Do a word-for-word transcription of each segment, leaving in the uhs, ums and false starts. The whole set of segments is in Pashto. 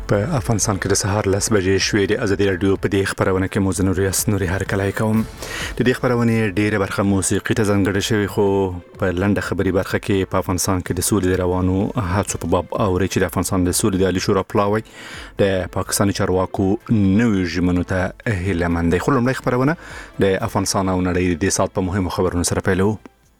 په افغانستان کې د سهار لس بجې شوې د ازادي رادیو په دې خبرونه کې موزه نوري اسنوري هرکلای کوم د دې خبرونه ډیره برخه موسیقي ته ځانګړې شوی خو په لنډه خبري برخه کې په افغانستان کې د سولې روانو هڅو په باب او چې د افغانستان د سولې د عالی شورا پلاوی د پاکستاني چارواکو نوې ژمنو ته هیله مند خو لمړی خبرونه د افغانستان او نړۍ د سات په مهمو خبرونو سره پیلو.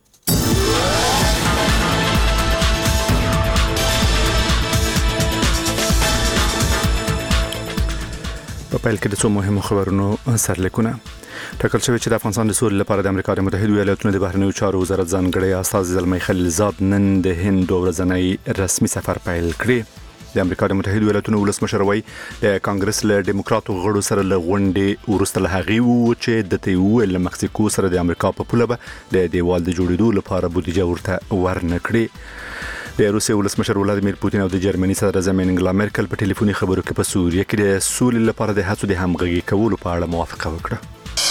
په پیل کې د څو مهمو خبرونو سرلیکونه ټاکل شوی چې د افغانستان د سولې لپاره د امریکا د متحده ایالاتونو د بهرنیو چارو وزارت ځانګړی استازي زلمی خلیلزاد نن د هند ورځنی رسمي سفر پیل کړی. د امریکا د متحده ایالاتونو ولسمشر وایي د کانګرس له ډیموکراتو غړو سره له غونډې وروسته له هغې وو چې د تیو له مکسیکو سره د امریکا په پوله به د دیوال د جوړېدو لپاره بودیجه ورته ورنکړي. د روسیې ولسمشر ولادیمیر پوتین او د جرمني صدر اعظم انګلا مرکل په ټلیفوني خبرو کې په سوریه کې د سولې لپاره د هڅو د همغږي کولو په اړه موافقه وکړه.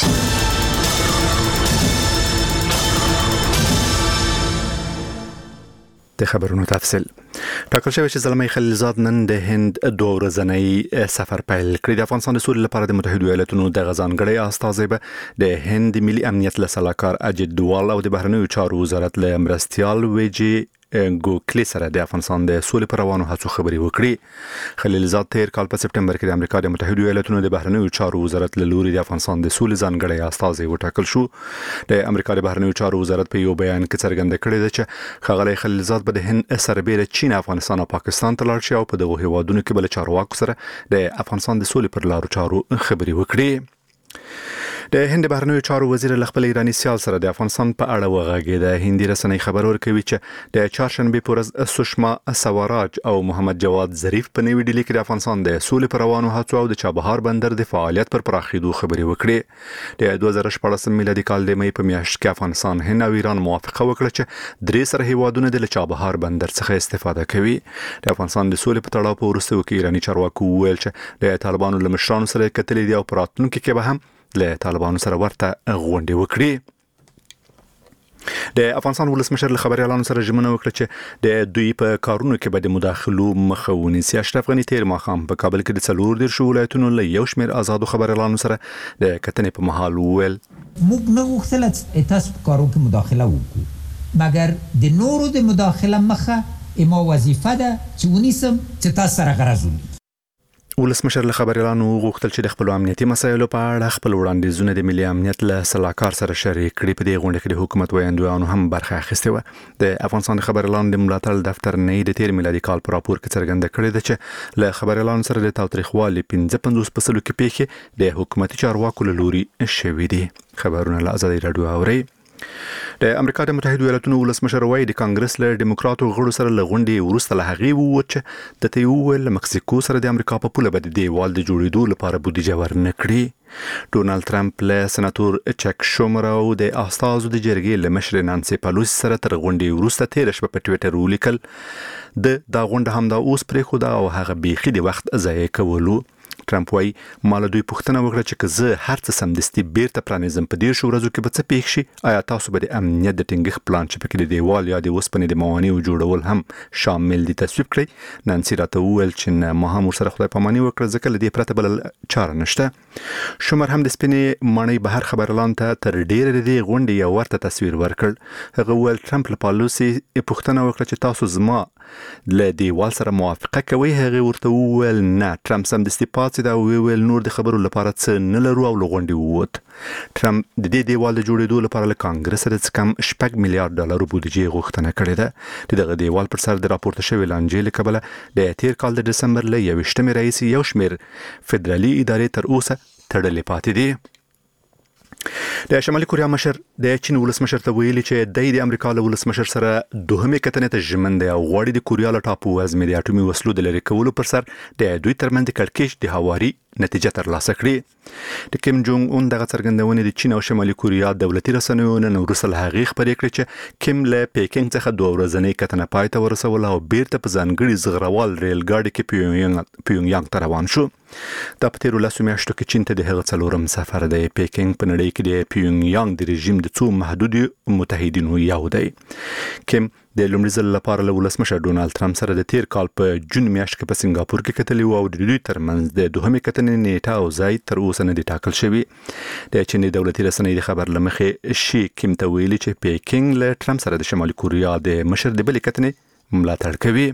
د خبرونو تفصیل ټاکل شوی چې زلمی خلیلزاد نن د هند دوه ورځنی سفر پیل کړی. د افغانستان د سولې لپاره د متحده ایالاتونو د ځانګړي استازي به د هند ملي امنیت له سلاکار اجit دوال او د بهرنیو چارو وزارت له مرستيال ویجی ګوکلی سره د افغانستان د سولې پر روانو هڅو خبري وکړي. خلیلزاد تیر کال په سپټمبر کې د امریکا د متحده ایالاتونو د بهرنیو چارو وزارت له لوري د افغانستان د سولې ځانګړي استازي وټاکل شو. د امریکا د بهرنیو چارو وزارت په یو بیان کې څرګنده کړې ده چې ښاغلی خلیلزاد به د هند سربېره چین، افغانستان او پاکستان ته لاړ شي او په دغه هیوادونو کې بل چارواکو سره د افغانستان د سولې پر لارو چارو خبري وکړي. د هند بهرنیو چارو وزیر له خپل ایرانی سیال سره د افغانستان په اړه وغږېده. هندي رسنۍ خبر ورکوي چې د چهارشنبه په ورځ سشما سواراج او محمد جواد ظریف په نوې ډیلي کې د افغانستان د سولې پر روانو هڅو او د چابهار بندر د فعالیت پر پراخېدو خبري وکړي. د دوه زره شپږ میلادي کال د مې په میاشت کې افغانستان، هند او ایران موافقه وکړه چې درې سره هیوادونه د چابهار بندر څخه استفاده کوي. د افغانستان د سولې په تړاو په وروستیو کې ایرانی چارواکو وویل چې د طالبانو له مشرانو سره کتلې دي او په راتلونکي کې به هم له طالبانو سره ورته غونډې وکړي. د افغانستان ولسمشر له خبريالانو سره ژمنه وکړه چې د دوی په کارونو کې به د مداخلو مخه ونیسي. اشرف غنی تیر ماښام په کابل کې د څلور دېرش ولایتونو له یو شمېر آزادو خبريالانو سره د کتنې په مهال وویل موږ نه غوښتل چې تاسو په کارونو کې مداخله وکړو، مګر د نورو د مداخله مخه ایمه وظیفه ده چې ونیسم چې تاسو سره غرض ونیسم. ولسمشر له خبريالانو غوښتل چې د خپل امنیتي مسایلو په اړه خپل وړاندیزونه د ملي امنیت له سلاکار سره شریک کړي. په دې غونډه کې د حکومت ویاندویانو هم برخه اخیستې و. د افغانستان خبريالانو د ملاتړ دفتر نه د تیر میلادي کال په راپور کې څرګنده کړې ده چې له خبريالانو سره د تاوتریخوالي پنځه پنځوس په سلو کې پیښې د حکومتي چارواکو له لوري شوې دي. خبرونه له ازادي رادیو اوري. د امریکا د متحده ایالاتونو ولسمشر وایي د کانګرس له ډیموکراتو غړو سره له غونډې وروسته له هغې وو چې د تیو له مکسیکو سره د امریکا په پوله به د دیوال د جوړېدو لپاره بودیجه ورنکړي. ډونالد ټرمپ له سناتور چک شومر او د استازو د جرګې له مشر نانسي پالوسی سره تر غونډې وروسته تیر شپه په ټوئیټر ولیکل د دا غونډه هم دا اوس پرېښوده او هغه بیخي د وخت ضایع کولو. ټرمپ وایي مال دوی پوښتنه وکړه چې که زه هر څه سمدستي بیرته پرانیزم په دې شو ورځو کې به څه پیښ شي؟ آیا تاسو به د امنیت د ټینګښت پلان چې پکې د دیوال یا د اوسپنې د موانیو جوړول هم شامل دي تصویب کړئ؟ نانسي راته وویل چې نه، ما هم ورسره خدای پاماني وکړه ځکه له دې پرته بل چاره نشته. شومر هم د سپینې ماڼۍ بهر خبريالانو ته تر ډیره د دې غونډې یو ورته تصویر ورکړ. هغه وویل ټرمپ له پالوسی پوښتنه وکړه چې تاسو زما له دیوال سره موافقه کوي؟ هغه ورته وویل نه. ټرمپ سمدستي پاتې دا ویل نور د خبرو لپاره څه نه لرو او لغونډي ووت. ټرمپ د دې دیوال د جوړېدو لپاره له کانګرس سره څه کم شپږ میلیارډ ډالر بودیجه غوښتنه کړې ده. د دغه دیوال پر سر د راپورته شوی لانجې له کبله د تیر کال د دسمبر له یویشتمې راهیسې یو شمېر فدرالي ادارې تر اوسه تړلې پاتې دي. د شمالي کوریا مشر د چین ولسمشر ته ویلي چې د امریکا له ولسمشر سره دوهمې کتنې ته ژمن دی او غواړي د کوریا له ټاپو وزمې د اټومي وسلو د لرې کولو پر سر د دوی ترمنځ د کړکېچ د هواري نتیجه ترلاسه کړي. د کیم جونګ اون دغه څرګندونې د چین او شمالي کوریا دولتي رسنیو نن وروسته له هغې خبرې کړې چې کیم له پیکینګ څخه دوه ورځنۍ کتنه پای ته ورسوله او بیرته په ځانګړي زغروال ریل ګاډي کې پیونګیانګ ته روان شو. دا په تیرو لسو میاشتو کې چین ته د هغه څلورم سفر دی. پیکینګ په نړۍ کې د پیونګیانګ د رژیم د څو محدودو متحدینو یو دی. کیم د لومړي ځل لپاره له ولسمشر ډونالد ترامپ سره د تیر کال په جون میاشت کې په سنگاپور کې کتلې او د دوی ترمنځ د دوهمې کتنې نیټه او ځای تر اوسه نه دی ټاکل شوی. د چین دولتي رسنۍ د خبر لمخې شي کیم ته ویلي چې پیکینګ له ترامپ سره د شمالي کوریا د مشر د بلې کتنې ملاتړ کوي.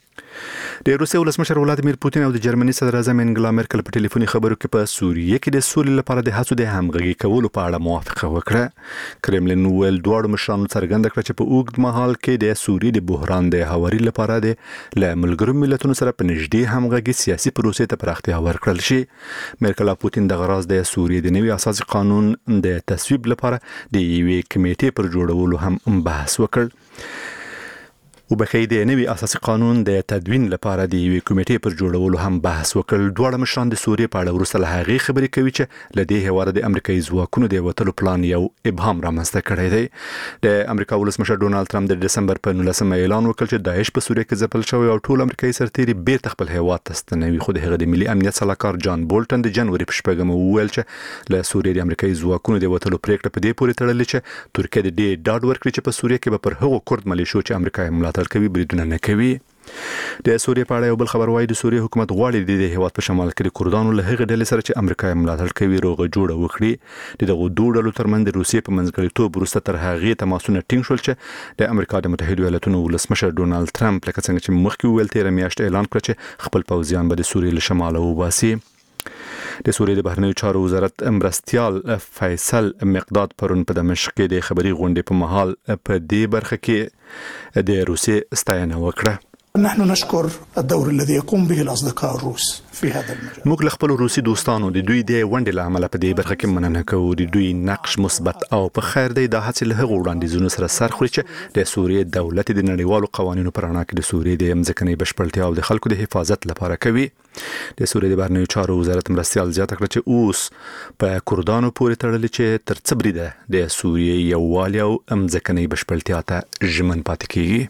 د روسیې ولسمشر ولادیمیر پوتین او د جرمني صدر اعظم انګلا مرکل په ټلیفوني خبرو کې په سوریه کې د سولې لپاره د هڅو د همغږي کولو په اړه موافقه وکړه. کرملین ویل دواړو مشرانو څرګنده کړه چې په اوږد مهال کې د سوریې د بحران د هواري لپاره د له ملګرو ملتونو سره په نږدې همغږي سیاسي پروسې ته پراختیا ورکړل شي. مرکل او پوتین د غراز د سوریې د نوي اساسي قانون د تصویب لپاره د یوې کمیټې پر جوړولو هم بحث وکړ. وبخې د نوي اساسي قانون د تدوین لپاره د یوې کمیټې پر جوړولو هم بحث وکړ. دواړه مشران د سوریې په اړه وروسته له هغې خبرې کوي چې له دې هیواده د امریکایي ځواکونو د وتلو پلان یو ابهام رامنځته کړی دی. د امریکا ولسمشر ډونالد ترامپ د دسمبر په نولسمه اعلان وکړ چې داعش په سوریه کې ځپل شوی او ټول امریکایي سرتیري بیرته خپل هیواد ته ستنوي. خو د هغه د ملي امنیت سلاکار جان بولټن د جنوري په شپږمه وویل چې له سوریې د امریکایي ځواکونو د وتلو پریکړه په دې پورې تړلې چې ترکیه د دې ډاډ ورکړي چې په سوریه کې به پر هغو کورد ملیشو چې امریکا یې ملاتړ کوي بریدونه کوي. د سوریې په اړه یو بل خبر وايي د سوریې حکومت غواړي د هیواد په شمال کې د کردانو له هغې ډلې سره چې امریکا یې ملاتړ کوي روغه جوړه وکړي. د دغو دوه ډلو ترمنځ د روسیې په منځګړیتوب وروسته تر هغې تماسونه ټینګ شول چې د امریکا د متحدو ایالاتونو ولسمشر ډونالد ترامپ لکه څنګه چې مخکې وویل تېره میاشت اعلان کړ چې خپل پوځیان به د سوریې له شماله وباسي. د سوریې د بهرنیو چارو وزارت مرستیال فیصل مقداد پرون په دمشق کې د خبري غونډې په مهال په دې برخه کې د روسیې ستاینه وکړه. نحن نشكر الدور الذي يقوم به الأصدقاء الروس في هذا المجال. موږ له خپل روسي دوستانو د دوی د ونډې له امله په دې برخه کې مننه کوو. د دوی نقش مثبت او په خیر دی د هڅې له هغو وړاندیزونو سره سر خوري چې د سوریې دولت د نړیوالو قوانینو پر رڼا کې د سوریې د ځمکنۍ بشپړتیا او د خلکو د حفاظت لپاره کوي. د سوریې د بهرنیو چارو وزارت مرستیال زیاته کړه چې اوس په کردانو پورې تړلې چې تر څه بریده د سوریې یووالي او ځمکنۍ بشپړتیا ته ژمن پاتې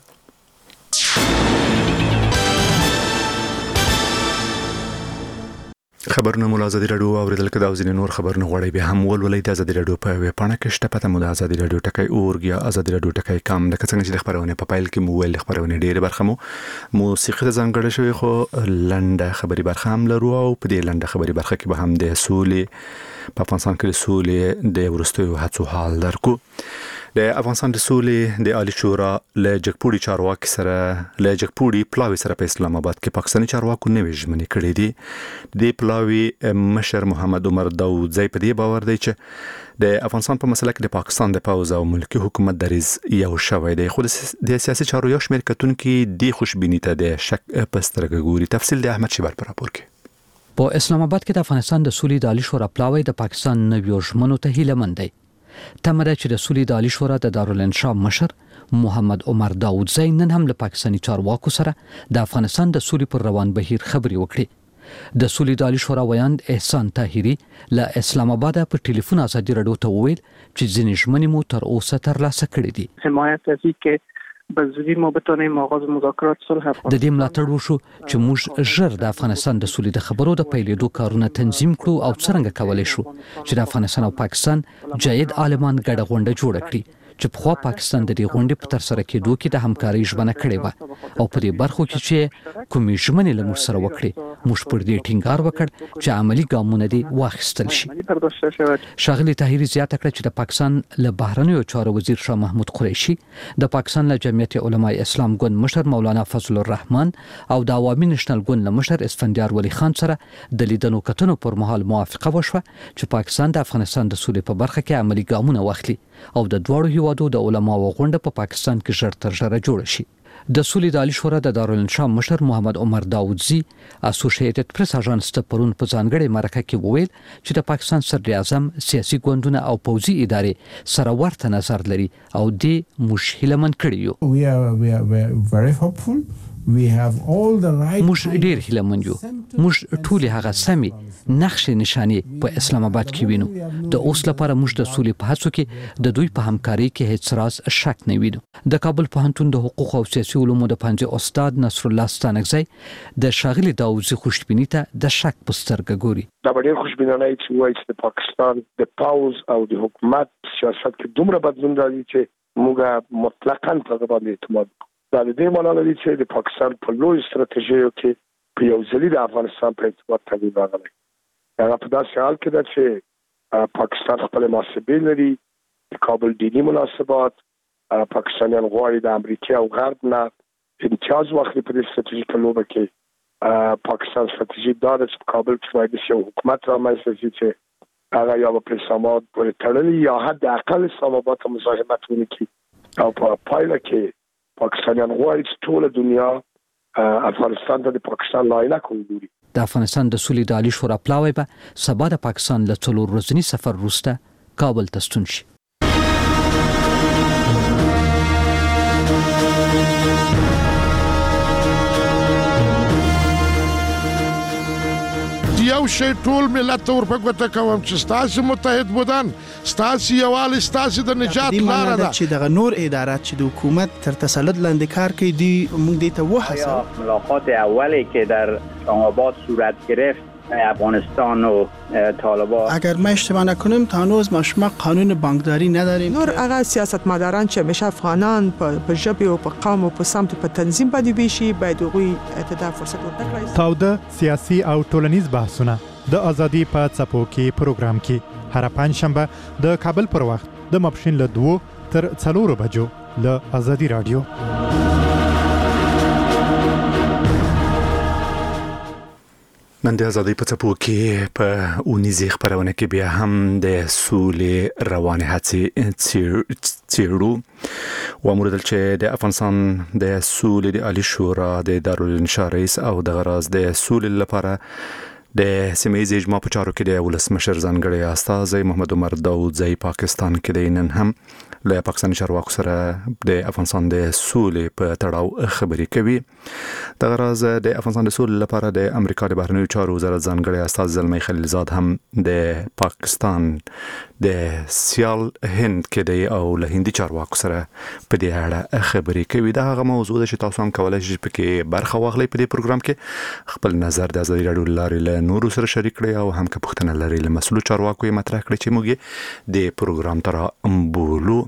کیږي. خبرونه مو ازادي رادیو اوریدل کده او ځینې نور خبرونه غواړي به هم ولولئ د ازادي رادیو په ویب پاڼه کې شته پته مو د ازادي رادیو ټکی اورګ یا ازادي رادیو ټکی کام د څنګه چې د خبرونه په پایل کې مو ویل خبرونه ډیره برخه مو موسیقي ته ځانګړې شوی خو لنډه خبري برخه هم لرو او په دې لنډه خبري برخه کې به هم د سولې په افغانستان کې د سولې د ورستیو هڅو حال درکو. د افغانستان د سولې د عالی شورا له جګپوړي چارواکي سره له جګپوړي پلاوي سره په اسلام آباد کې پاکستاني چارواکو نوې ژمنې کړې دي. د پلاوي مشر محمد عمر داودزی په دې باور دی چې د افغانستان په مسله کې د پاکستان د پوز او ملکی حکومت دریز یو شوی دی. خو د سیاسي چارو یو شمېر کتونکي د خوشبینی ته د شک په سترګه ګوري. تفصیل د احمد شیبر پر راپور کې. په اسلام آباد کې د افغانستان د سولې د عالی شورا پلاوي د پاکستان نویو ژمنو ته هیله مند دی. تمره چې د سولې د عالی شورا د دارالانشا مشر محمد عمر داودزی نن هم له پاکستاني چارواکو سره د افغانستان د سولې پر روان بهیر خبري وکړي. د سولې د عالی شورا ویاند احسان طاهری له اسلام آباد په ټلیفون ازادي رادیو ته وویل چې ځینې ژمنې مو تر اوسه ترلاسه کړې دي. حمایت از اینکه به زودی ما بتونیم آغاز مذاکرات صلح افغانستان د دې ملاتړ وشو چې موږ ژر د افغانستان د سولې د خبرو د پیلېدو کارونه تنظیم کړو او څرنګه کولای شو چې د افغانستان او پاکستان جاید عالمان ګډه غونډه جوړه کړي چې په خوا پاکستان د دې غونډې په تر سره کېدو کې د همکارۍ ژمنه کړې و او په دې برخو کې چې کومې ژمنې له موږ سره وکړي موږ پر دې ټینګار وکړ چې عملی ګامونه دي واخیستل شي. شاغلي طاهری زیاته کړه چې د پاکستان له بهرنیو چارو وزیر شاه محمود قریشي د پاکستان له جمعیت علماء اسلام ګوند مشر مولانا فضل الرحمن او د عوامي نېشنل ګوند له مشر اسفندیار ولی خان سره د لیدنو کتنو پر مهال موافقه وشوه چې پاکستان د افغانستان د سولې په برخه کې عملی ګامونه واخلي او د دواړو هیوادو د علماو غونډه په پاکستان کې ژر تر ژره جوړ شي. د سولې د عالی شورا د دارالانشا مشر محمد عمر داودزی اسوسییټډ پریس اژانس ته پرون په ځانګړې مرکه کې وویل چې د پاکستان صدر اعظم سیاسي ګوندونه او پوځي ادارې سره ورته نظر لري او د مشهلمن کړي یو. We are we are very hopeful. We have all the right. موږ ډیر هیلمن یو. موږ ټول هغه سمي نقشې نشانې په اسلام آباد کې وینو. د اوس لپاره موږ د سولې په هڅو کې د دوی په همکارۍ کې هیڅ راز شک نه وینو. د کابل پوهنتون د حقوق او سیاسي علومو د پنځه استاد نصر الله ستانکزی د شاغلي داودزی خوشبینی ته د شک په سترګه ګوري. دا ډېر خوشبینانه چې وایي چې د پاکستان د پاوز او د حکومت سیاست کې دومره بدلون راځي چې موږ مطلقاً په باندې اعتماد دا د دې معنی لري چې د پاکستان په لوی ستراتیژیو کې په یو ځلې د افغانستان په ارتباط تغییر راغلی. هغه په داسې حال کې ده چې پاکستان خپل محاسبې لري، د کابل دینی مناسبات، پاکستانیان غواړي د امریکا او غرب نه امتیاز واخلي په دې ستراتیژیکه لوبه کې. پاکستان ستراتیژي دا ده چې په کابل کې باید یو حکومت رامنځته شي چې هغه یا په اسلام آباد پورې تړلی یا حد اقل اسلام آباد ته مزاحمت ونکړي. او په پایله کې پاکستانیان غواړي چې ټول دنیا افغانستان ته د پاکستان لایق وګوري. د افغانستان د سولې د عالی شورا پلاوی به سبا د پاکستان له څلور ورځني سفر وروسته کابل ته ستون شي. یو شی ټول ملت ته ورپګوته کوم چې ستاسو متحد بودن، ستاسو یووالی، ستاسو د نجات لاره ده. چې دغه نور ادارات چې د حکومت تر تسلط لاندې کار کوي دی موږ دې ته وهڅوو. ملاقات اولی که در اسلام آباد صورت گرفت افغانستان و طالبان، اگر ما اشتباه نکنیم تا هنوز ما شما قانون بانکداری نداریم. نور هغه سیاستمداران چې همیشه افغانان په ژبه او په قوم او په سمت په تنظیم باندې ویشي باید هغوی ته فرصت ورکړي. تاوده سیاسي او ټولنیز بحثونه د ازادي په څپو کې پروګرام کې هر پنځشنبه د کابل پر وخت د ماپښین له دوه تر څلورو بجو له ازادي رادیو. نن د ازادۍ په څپو کې په اونیزې خپرونه کې بیا هم د سولې روانې هڅې څیړو. وموردل چې د افغانستان د سولې د عالی شورا د دارالانشا رئیس او د غراز د سولې لپاره د سیمې اجماع په چارو کې د ولسمشر ځانګړی استازی محمد عمر داودزی پاکستان کې د نن هم له پاکستاني چارواکو سره د افغانستان د سولې په تړاو خبرې کوي. د غراز د افغانستان د سولې لپاره د امریکا د بهرنیو چارو وزارت ځانګړی استازی زلمی خلیلزاد هم د پاکستان د سیال هند کې د او له هندي چارواکو سره په دې اړه خبرې کوي. دا هغه موضوع ده چې تاسو هم کولای شئ پکې برخه واخلئ په دې پروګرام کې. خپل نظر د ازادي رادیو لارې له نورو سره شریک کړئ او هم که پوښتنه لرئ له مسؤلو چارواکو یې مطرح کړئ چې موږ د پروګرام تر امبولو.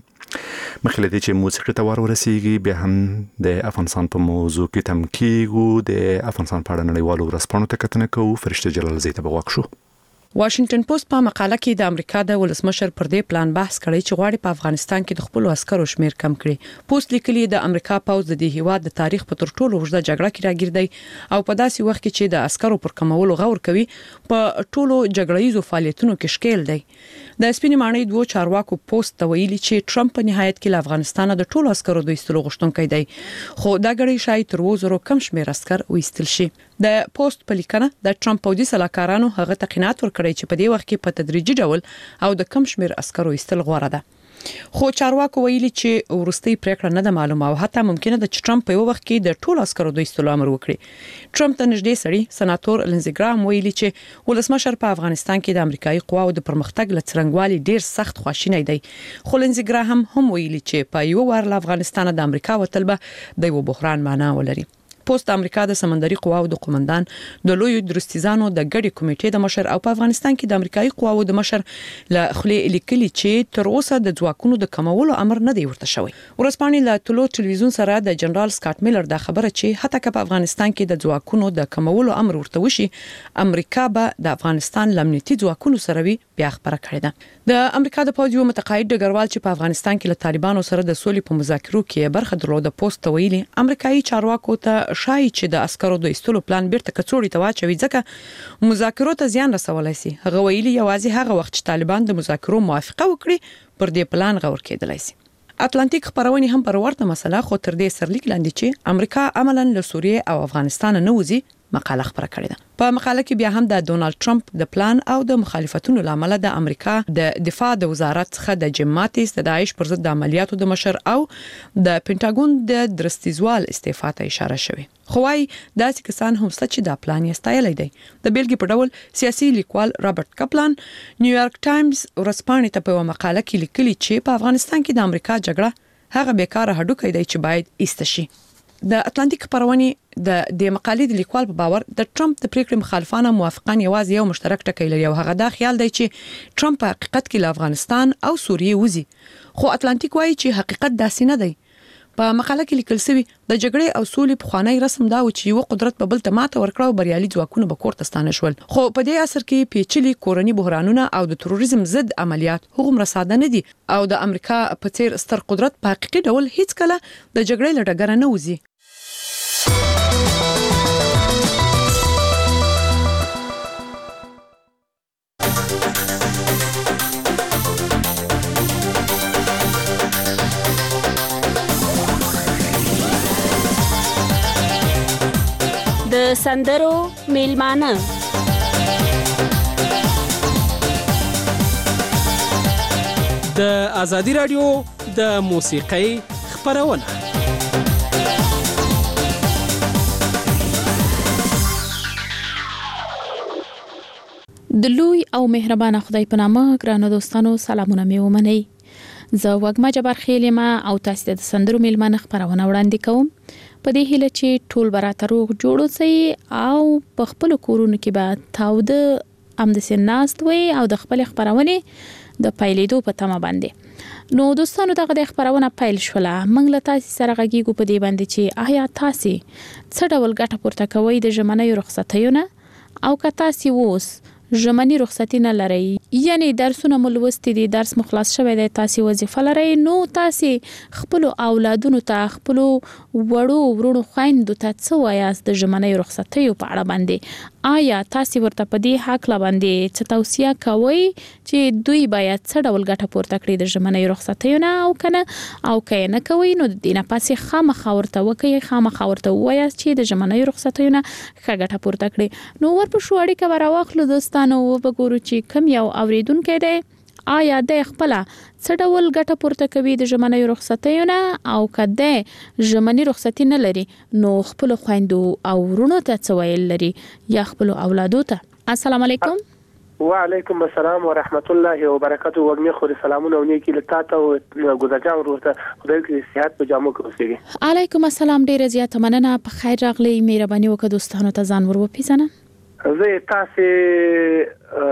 مخکې دې چې موسیقي ته ور ورسیږي بیا هم د افغانستان په موضوع کې تم کیږو. د افغانستان په اړه نړیوالو ورځپاڼو ته کتنه کوو. فرشته جلال زی ته بغوښ شو. واشنگټن پوسټ په مقاله کې د امریکا د ولسمشر پر دې پلان بحث کړی چې غواړي په افغانستان کې د خپل عسکرو شمیر کم کړي. پوسټ لیکلي د امریکا پوځ د دې هیواد د تاریخ په تر ټولو اوږده جګړه کې راګرځي او په داسې وخت کې چې د عسکرو پر کمولو غور کوي په ټولو جګړهیزو فعالیتونو کې شکیل دی. د سپینې ماڼۍ دوه چارواکو پوسټ ته ویلي چې ټرمپ په نهایت کې له افغانستان د ټولو عسکرو د ایستلو غوښتونکی دی، خو دا غړي شاید تر وزرو کم شمیر عسكر وایستل شي. د پوسټ په لیکنه د ټرمپ پوځي سلاکارانو هغه تقینات ورکړي چې په دې وخت کې په تدریجي ډول او د کم شمیر عسکرو ایستل غوړه ده. خو چارواکو ویلي چې ورستي پریکړه نه ده معلومه او حتی ممکنه ده چې ټرمپ په یو وخت کې د ټولو عسکرو د ایستلو امر وکړي. ټرمپ ته نږدې سړی سناتور لینزي ګرام ویلي چې ولسمشر په افغانستان کې د امریکایي قواو د پرمختګ لڅرنګوالي ډیر سخت خواشینی دی. خو لینزي ګرام هم ویلي چې په یو ور له افغانستان د امریکا وتل به د یو بحران معنا ولري. پوسټ امریکا د سمندري قواو د قومندان د لوی درستیزانو د ګډي کمیټې د مشر او په افغانستان کې د امریکایي قواو د مشر له خلی لیکلي چې تر اوسه د ځواکونو د کمولو امر نه دی ورته شوی. ورسپانې له ټولو ټلویزیون سره د جنرال سکاټ میلر د خبره چې حتی که په افغانستان کې د ځواکونو د کمولو امر ورته وشي امریکا به د افغانستان لمنیتي ځواکونو سره وی بیا خبره کړې ده. د امریکا د پوځ یو متقاعد ډګروال چې په افغانستان کې له طالبانو سره د سولې په مذاکرو کې برخه درلوده پوسټ ویلي امریکایي چارواکو ته شایي چې د عسکرو د ایستلو پلان بیرته کڅوړی ته واچوي ځکه مذاکرو ته زیان رسولای شي. هغه ویلي یوازې هغه وخت چې طالبان د مذاکرو موافقه وکړي پر دې پلان غور کېدلای شي. اتلانتیک خبرونه هم پر ورته مسله خو تر دې سرلیک لاندې چې امریکا عملاً له سوریه او افغانستان نه وځي مقاله خبره کړې ده. په مقاله کې بیا هم د ډونالد ټرمپ د پلان او د مخالفتونو لامل د امریکا د دفاع د وزارت څخه د جیم ماتیس د داعش پر ضد د عملیاتو د مشر او د پینټاګون د درستیزوال استعفا ته اشاره شوه. خو وايي داسې کسان هم ست چې دا پلان یې ستایلی دی. د بیلګې په ډول سیاسي لیکوال رابرټ کپلان نیویارک ټایمز ورځپاڼې ته په مقاله کې لیکلي چې په افغانستان کې د امریکا جګړه هغه بیکاره هډوکی دی چې باید ایست شي. د اتلانتیک خبرونه د د مقالې د لیکوال په باور د ټرمپ د پریکړې مخالفانو موافقان یوازې یو مشترک ټکی لري او هغه دا خیال دی چې ټرمپ په حقیقت کې له افغانستان او سوریې وځي خو اتلانتیک وایي چې حقیقت داسې نه دی په مقاله کې لیکل شوی د جګړې او سولې په خوانی رسم دا و چې یو قدرت په بل ته ماته ورکړو بریالي ځواکونه به کوړه ستانه شول خو په دې اثر کې پیچلي کورنی بحرانونه او د تروریزم ضد عملیات هغومره ساده نه دي او د امریکا په څیر ستر قدرت په حقیقي ډول هیڅ کله د جګړې له ډګره نه وځي د سندرو میلمانه د ازادي رادیو د موسیقۍ خبرونه د لوی او مهربان خدای په نامه ګرانو دوستانو سلامونه مې ومنئ زه وګما جبار خیلما او تاسو د سندرو میلمانه خبرونه وړاندې کوم په دې هیله چې ټول برات روغ جوړو سي او په خپل کورونو کې به تاوده ام د سناست وي او د خپل خبرونه د پایلیدو په تمه باندې نو دوستانو دغه د خبرونه پایل شوله موږ له تاسو سره غږیږو په دې باندې چې آیا تاسو څه ډول ګټه پورته کوئ د ژمنې رخصتیونه او که تاسو ووس ژمنې رخصتي نه لرئ یعنی درسونه ملوستي دي درس مخلص شوی دی تاسو وظیفه لرئ نو تاسو خپل اولادونو ته خپل وړو ورونو خويندو ته څه وایاست د ژمنې رخصتي په اړه باندې آیا تاسو ورته په دې حق لا باندې څه توصیه کوئ چې دوی باید څه ډول ګټه پورته کړي د ژمنې رخصتیونه او کنه او کای نه کوي نو د دینه پاسې خامخا ورته وکي خامخا ورته وایاست چې د ژمنې رخصتیونه ښه ګټه پورته کړي نو ورپه شو اړیکه ورواخلو دوستانو وګورو چې کم یو اوریدونکو دی آیا د خپل څه ډول ګټه پورته کوي د ژمنې رخصتیونه او کده ژمنې رخصتی نه لري نو خپل خويندو او ورونو ته څه ویل لري یا خپل اولادو ته السلام علیکم وعلیکم السلام ورحمت الله وبرکاته وګمه خو سلامونه ونی کې لته او ګذرجام ورته خدای کې صحت په جامو کې اوسېږي علیکم السلام ډیر زیات مننه په خیر راغلی مهرباني وکړه دوستانو ته ځان ور وپیژنه زه تاسو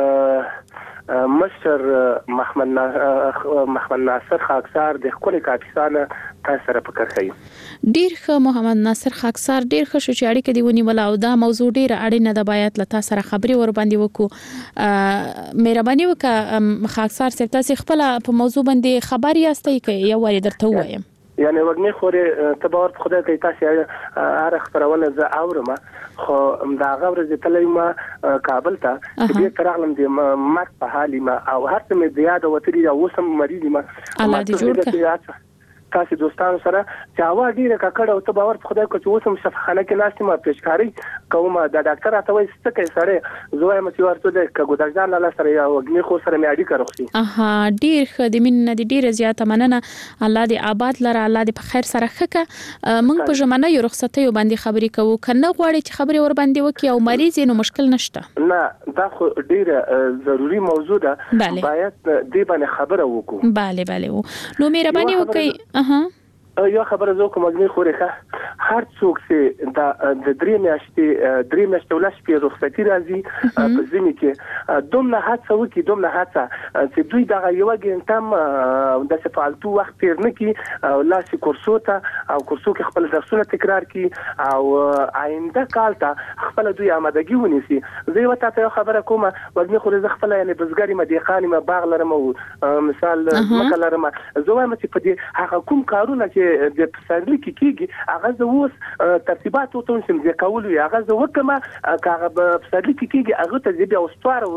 مستر محمد محمد ناصر خاکسار د خپل کاپیسان تاسو سره پکړ خي ډیر ښه محمد ناصر خاکسار ډیر ښه شو چې اړیکه دی ونیول او دا موضوع ډیر اړینه ده باید له تاسو سره خبري ور باندې وکړو مهرباني وکړه خاکسار صاحب تاسو خپل په موضوع باندې خبر یاستئ کې یو وری درته وایم یعنی وګنی خوري تبار خدای کوي تاسو هر خبرونه ز اورم خو دا غوړ د تلې ما کابل ته چې ترغلم د مات په حالي ما او هر څه مې زیاده وتري او سم مریض ما الله دې جوړ کړي تاسو دوستانو سره چې اوا ډیره ککړه او ته باور په خدای کو چې اوسم شفاخانه کې ناشته ما پیشکاری کوم د ډاکټر راته وایي څه کوي سره زوی مې ورته د ګودرجان له سره یا وګنی خو سره مې اړیکه راخسي اها ډیر خدمین نه ډیره زیاته مننه الله دې آباد لره الله دې په خیر سره خکه موږ په ژمنه یو رخصتي باندې خبرې کوو کنه غواړي چې خبرې ور باندې وکي او مریض نو مشکل نشته نه دا خو ډیره ضروری موضوع ده باید دې باندې خبره وکړو bale bale نو مهرباني وکړئ اها یو خبره زه کوم مګنی خوريخه هر څوک چې د د درې میاشتې درې میاشتې ولس په رخصتي راځي په ځینې کې دومره هڅه وکړي دومره هڅه چې دوی دغه یو ګنټم د سفالتو وخت تیر نه کی او لاسي کورسو ته او کورسو کې خپل درسونه تکرار کړي او آینده کال ته خپل دوی آمادګي ونیسي زه یو ته خبره کوم مګنی خوري زه خپل یعنی بزګری مدیخانی ما باغ لرم مثال مکه لرم زه وایم چې په دې هغه کوم کارونه چې د پسندلي کې کیږي هغه زه اوس ترتیبات وته سم ځکه کول وی هغه زه وکم هغه په پسندلي کې کیږي هغه ته دې او ستواره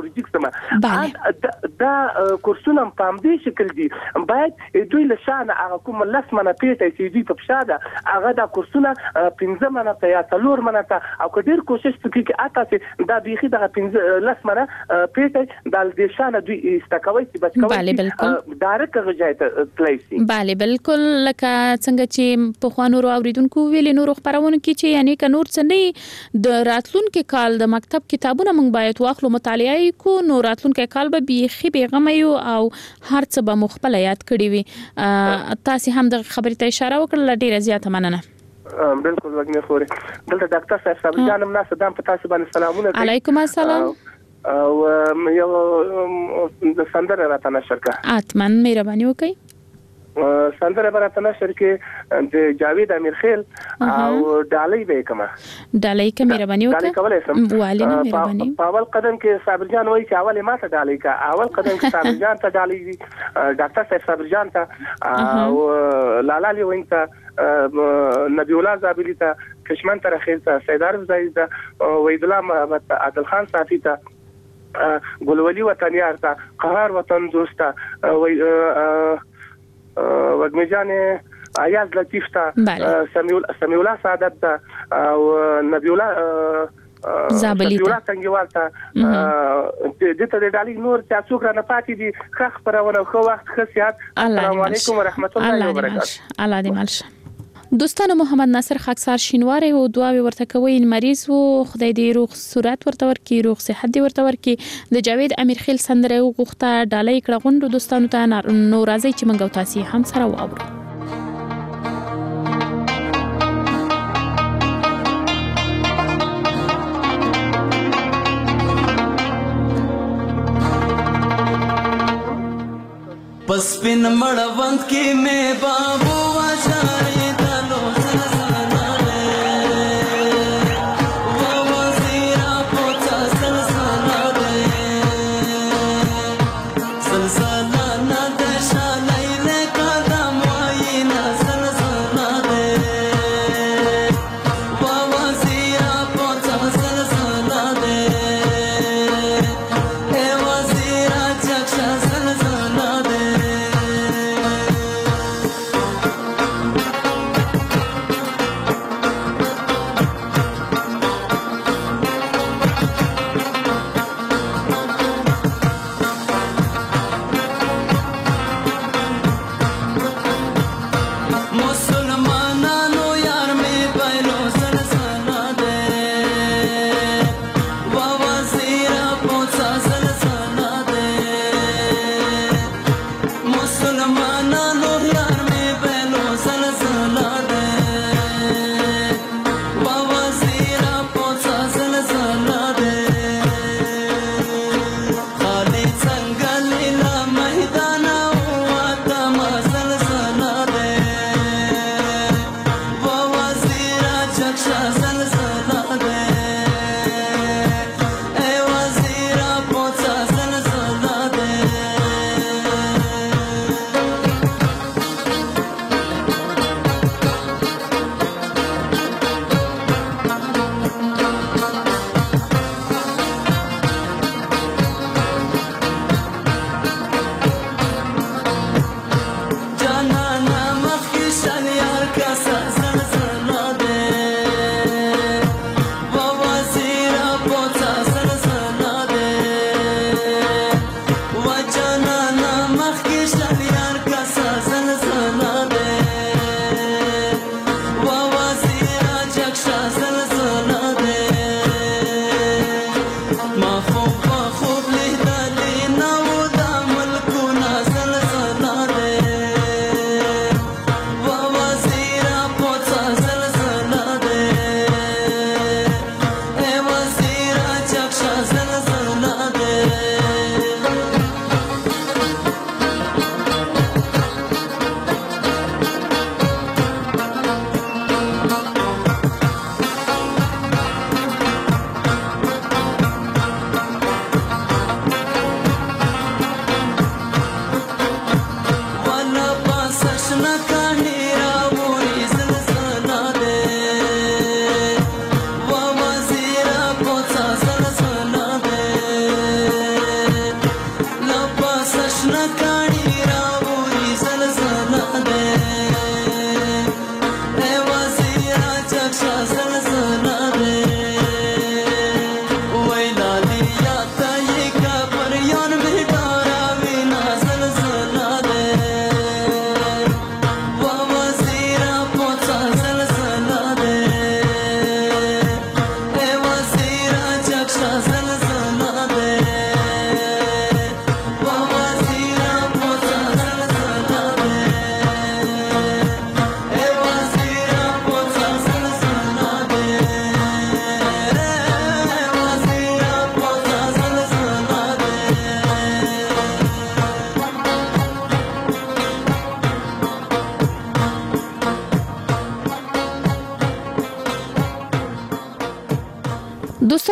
ورجیکسم دا کورسونه په دې شکل دي باید دوی له شان هغه کوم لاس منه پیټه چې دوی په پښاده هغه دا کورسونه پنځه منه ته یا څلور منه ته او کډیر کوشش وکړي چې اته دا بيخي د پنځه لاس منه پیټه د دې شان دوی استکوي چې بچکوي دارک غجایته تلایسي bale بالکل لکه څنګه چې په خوانو اوریدونکو ویل نور خبرونه کې چې یعنی ک نور څه نه د راتلونکو کال د مکتب کتابونه موږ باید واخلو مطالعه کو نو راتلونکو کال به بيخي بیغمه یو او هر څه به مخبل یاد کړی وي تاسو هم د خبرې ته اشاره وکړه ډیره زیاته مننه بالکل وګنه خوري دلته ډاکټر صاحب صاحب جانم ناس دام په تاسو باندې سلامونه کوي. علیکم السلام. او یو د سندره راته نشر کا اتمن مهرباني وکړئ. سندره راته نشر کې د جاوید امیر خیل او ډالۍ به کما ډالۍ کې مهرباني وکړئ. والي نه مهرباني. په اول قدم کې صابر جان وایي چې اول ما ته ډالۍ کا اول قدم کې صابر جان ته ډالۍ دي ډاکټر صاحب صابر جان ته او لالا لی وینځ ته نبی الله زابلی ته کشمن ته رخیل ته سیدار زاید ته وحید الله محمد ته عادل خان صافی ته ګلولی وطنیار ته قهار وطن دوست ته وګمه جان ایاز لطیف ته سمیع الله سعادت ته او نبی الله زابلی ته څنګه ته د ته د ډالۍ نور چې څوک را نه پاتې دي خخ پرونه خو وخت خصيات. السلام علیکم ورحمت الله وبرکاته. الله دې مالشه. دوستانو محمد ناصر خاکسار شینواری او دعاوی ورته کوي مریض وو خدای دې روغ صورت ورته ورکړي روغ صحت دې ورته ورکړي. د جاوید امیر خیل سندره وغوښته ډالۍ کړه غونډو دوستانو ته نو راځي چې موږ تاسو هم سره واورو. پس پن مړوند کې مې بابو واچارې دلو سلسله و وزیرا پوچا سلسله سلسله نه د شالای له قدم واینا سلسله و وزیرا پوچا سلسله اے وزیرا چکشا سلسله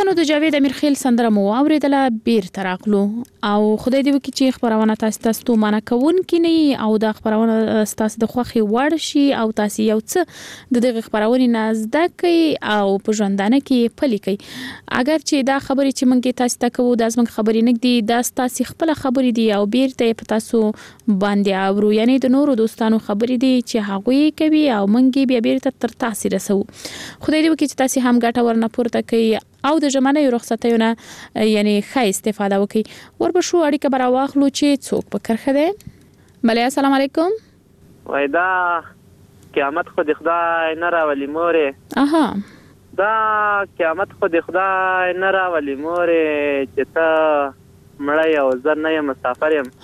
دوستانو د جاوید امیرخیل سندره مو اوریدله بیرته راغلو او خدای دې وکړي چې خبرونه تاسو ته ستومانه کوونکې نه او د خبرونه تاسو د خوخي وړ شي او تاسو یو څه د دغه خبرونه نازده کوي او په ژوندانه کې پلي کوي. اگر چې دا خبرې چې مونږ تاسو ته کوو د ازمن خبرې نه دي دا تاسو خپل خبرې دي او بیرته په تاسو باندې اورو، یعنی د نورو دوستانو خبرې دي چې هغه کوي او مونږ بیا بیرته تر تاسو رسو. خدای دې وکړي چې تاسو هم ګټه ورنه پورته کوي او د ژمنې رخصتیونه یعنی ښه استفاده وکړي. وربشو اړیکه برا واخلو چې څوک په کرخه ده. بله السلام علیکم. وای دا قیامت خو د خدای نه راولي مورې. اها دا قیامت خو د خدای نه راولي مورې چې ته مړی او زه نه یم مسافر یم.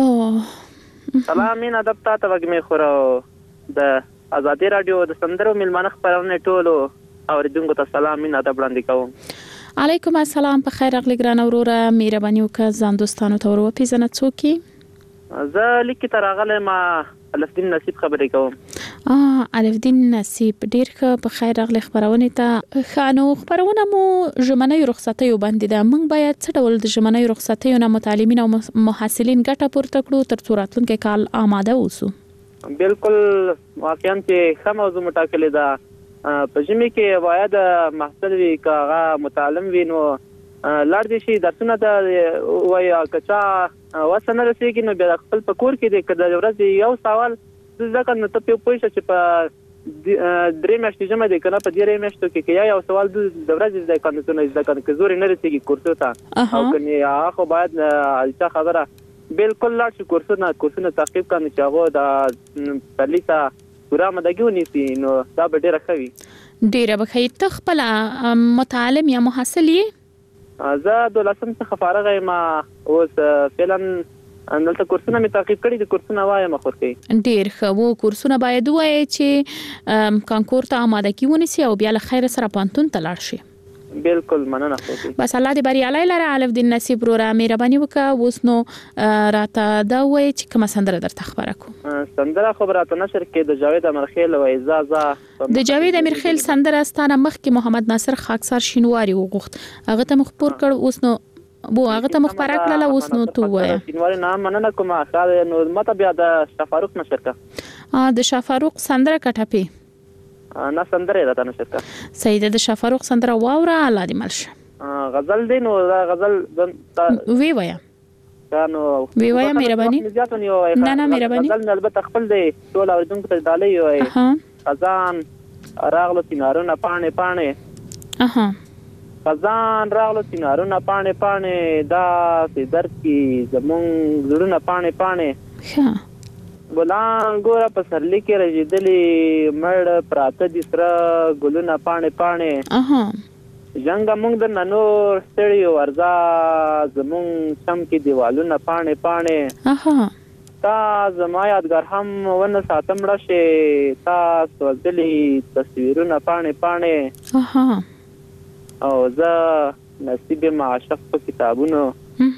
اها سلام مين ادب تا ته وګمې خورو د ازادي رادیو د سندرو ملمانه خبرونه ټولو اوریدونکو ته سلام مين ادب وړاندې کوم. علیکم السلام. په خیر راغلی ګران وروره، مهرباني وکړه ځان دوستانو ته ورو پیژنه څوک یې. زه لیکي تر راغله ما الفدین نصیب خبرې کوم. اه الفدین نصیب ډیر ښه. په خیر راغلی خبرونه ته خانو خبرونه مو ژمنې رخصتي وباندې ده. موږ باید څه ډول د ژمنې رخصتي او متعلمین او محصلین ګټه پورته کړو تر څو راتلونکي کال آماده اوسو. بالکل واقعا چې ښه موضوع مټاکلې ده. په ژمي کې باید محصل وي که هغه متعلم وي نو لاړ دي شي درسونه ته وایي کچا وسه نه رسېږي نو بیا خپل په کور کې دی که د ورځې یو سوال ځکه نو ته پې پوه شه چې په درې میاشتې ژمی دی که نه په درې میاشتو کې که یا یو سوال د ورځې زده کړه نو زده کړه که زور یې نه رسېږي کورسو ته او که هغه خو باید هلته خبره بالکل لاړ شي کورسونه کورسونه تعقیب کړي چې هغه د پسرلي ته پوره آمادګي ونیسي نو دا به ډېره ښه وي. ډېره به ښه. ته خپله متعلم یا محصل یې؟ زه دولسم څخه فارغه یم اوس فعلا دلته کورسونه مې تعقیب کړي دي کورسونه وایم خورکې. ډېر ښه. و کورسونه باید ووایي چې کانکور ته آمادګي ونیسي او بیا له خیره سره پوهنتون ته لاړ شي. بالکل مننه خو بس الله دې بریالی لره. الفدین نصیب وروره مهرباني وکړه اوس نو راته دا وایي چې کومه سندره درته خبره کوم. سندره خو به راته نشر کې د جاوید امیرخیل وایي زه زه د جاوید امیرخیل سندره ستانه مخکې محمد ناصر خاکسار شینواري وغوښت هغه ته مخ پور کړ اوس نو بو هغه ته مخبره کړله اوس نو تو وایي شینواري نه مننه کوم ښه نو ماته بیا د شفاروق نشر کا د شفاروق سندره کټپی نه سندره راته نشر کا سید د شفاروق سندره واوره الله دې ملشه. غزل دی نو دا غزل وی وایا کانو وی وایا مهرباني. نه نه مهرباني. غزل البته خپل دی ټول اوریدونکو ته ډالۍ وای. خزان راغلو تینارونه پانه پانه اها خزان راغلو تینارونه پانه پانه دا سیدر کی زمون زړونه پانه پانه ښه ګلان ګوره په سرلی کې رژېدلي مړ پراته دي سره ګلونه پاڼې پاڼې اها جنګ موږ د نور ستړي ورځا زمونږ شم کې دیوالونه پاڼې پاڼې اها تا زما یادګار هم ونه ساتم مړه شي تا سوځلي تصویرونه پاڼې پاڼې اها او زه نصیب معشق په کتابونو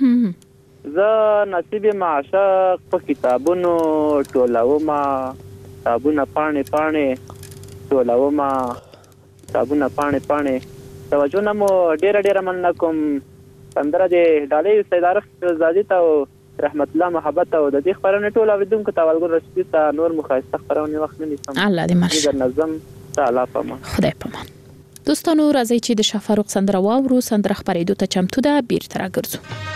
زه نصیب معشق په کتابونو ټولوما کتابونه پاڼې پاڼې ټولوما کتابونه پاڼې پاڼې توجه نه مو ډېره ډېره مننه کوم. سندره د ډالۍ سید عارف زادي ته رحمت الله محبت او د دې خبرونه ټول اوریدونکو ته ولګور رشدي ته نور مخایسته خبرونه وخت نه نیسم. الله دې مرشه. د نظم تعالی پامان خدای پامان. دوستانو راځي چې د شفاروق سندره واورو. سندره خبرېدو ته چمتو ده بیرته راګرځو.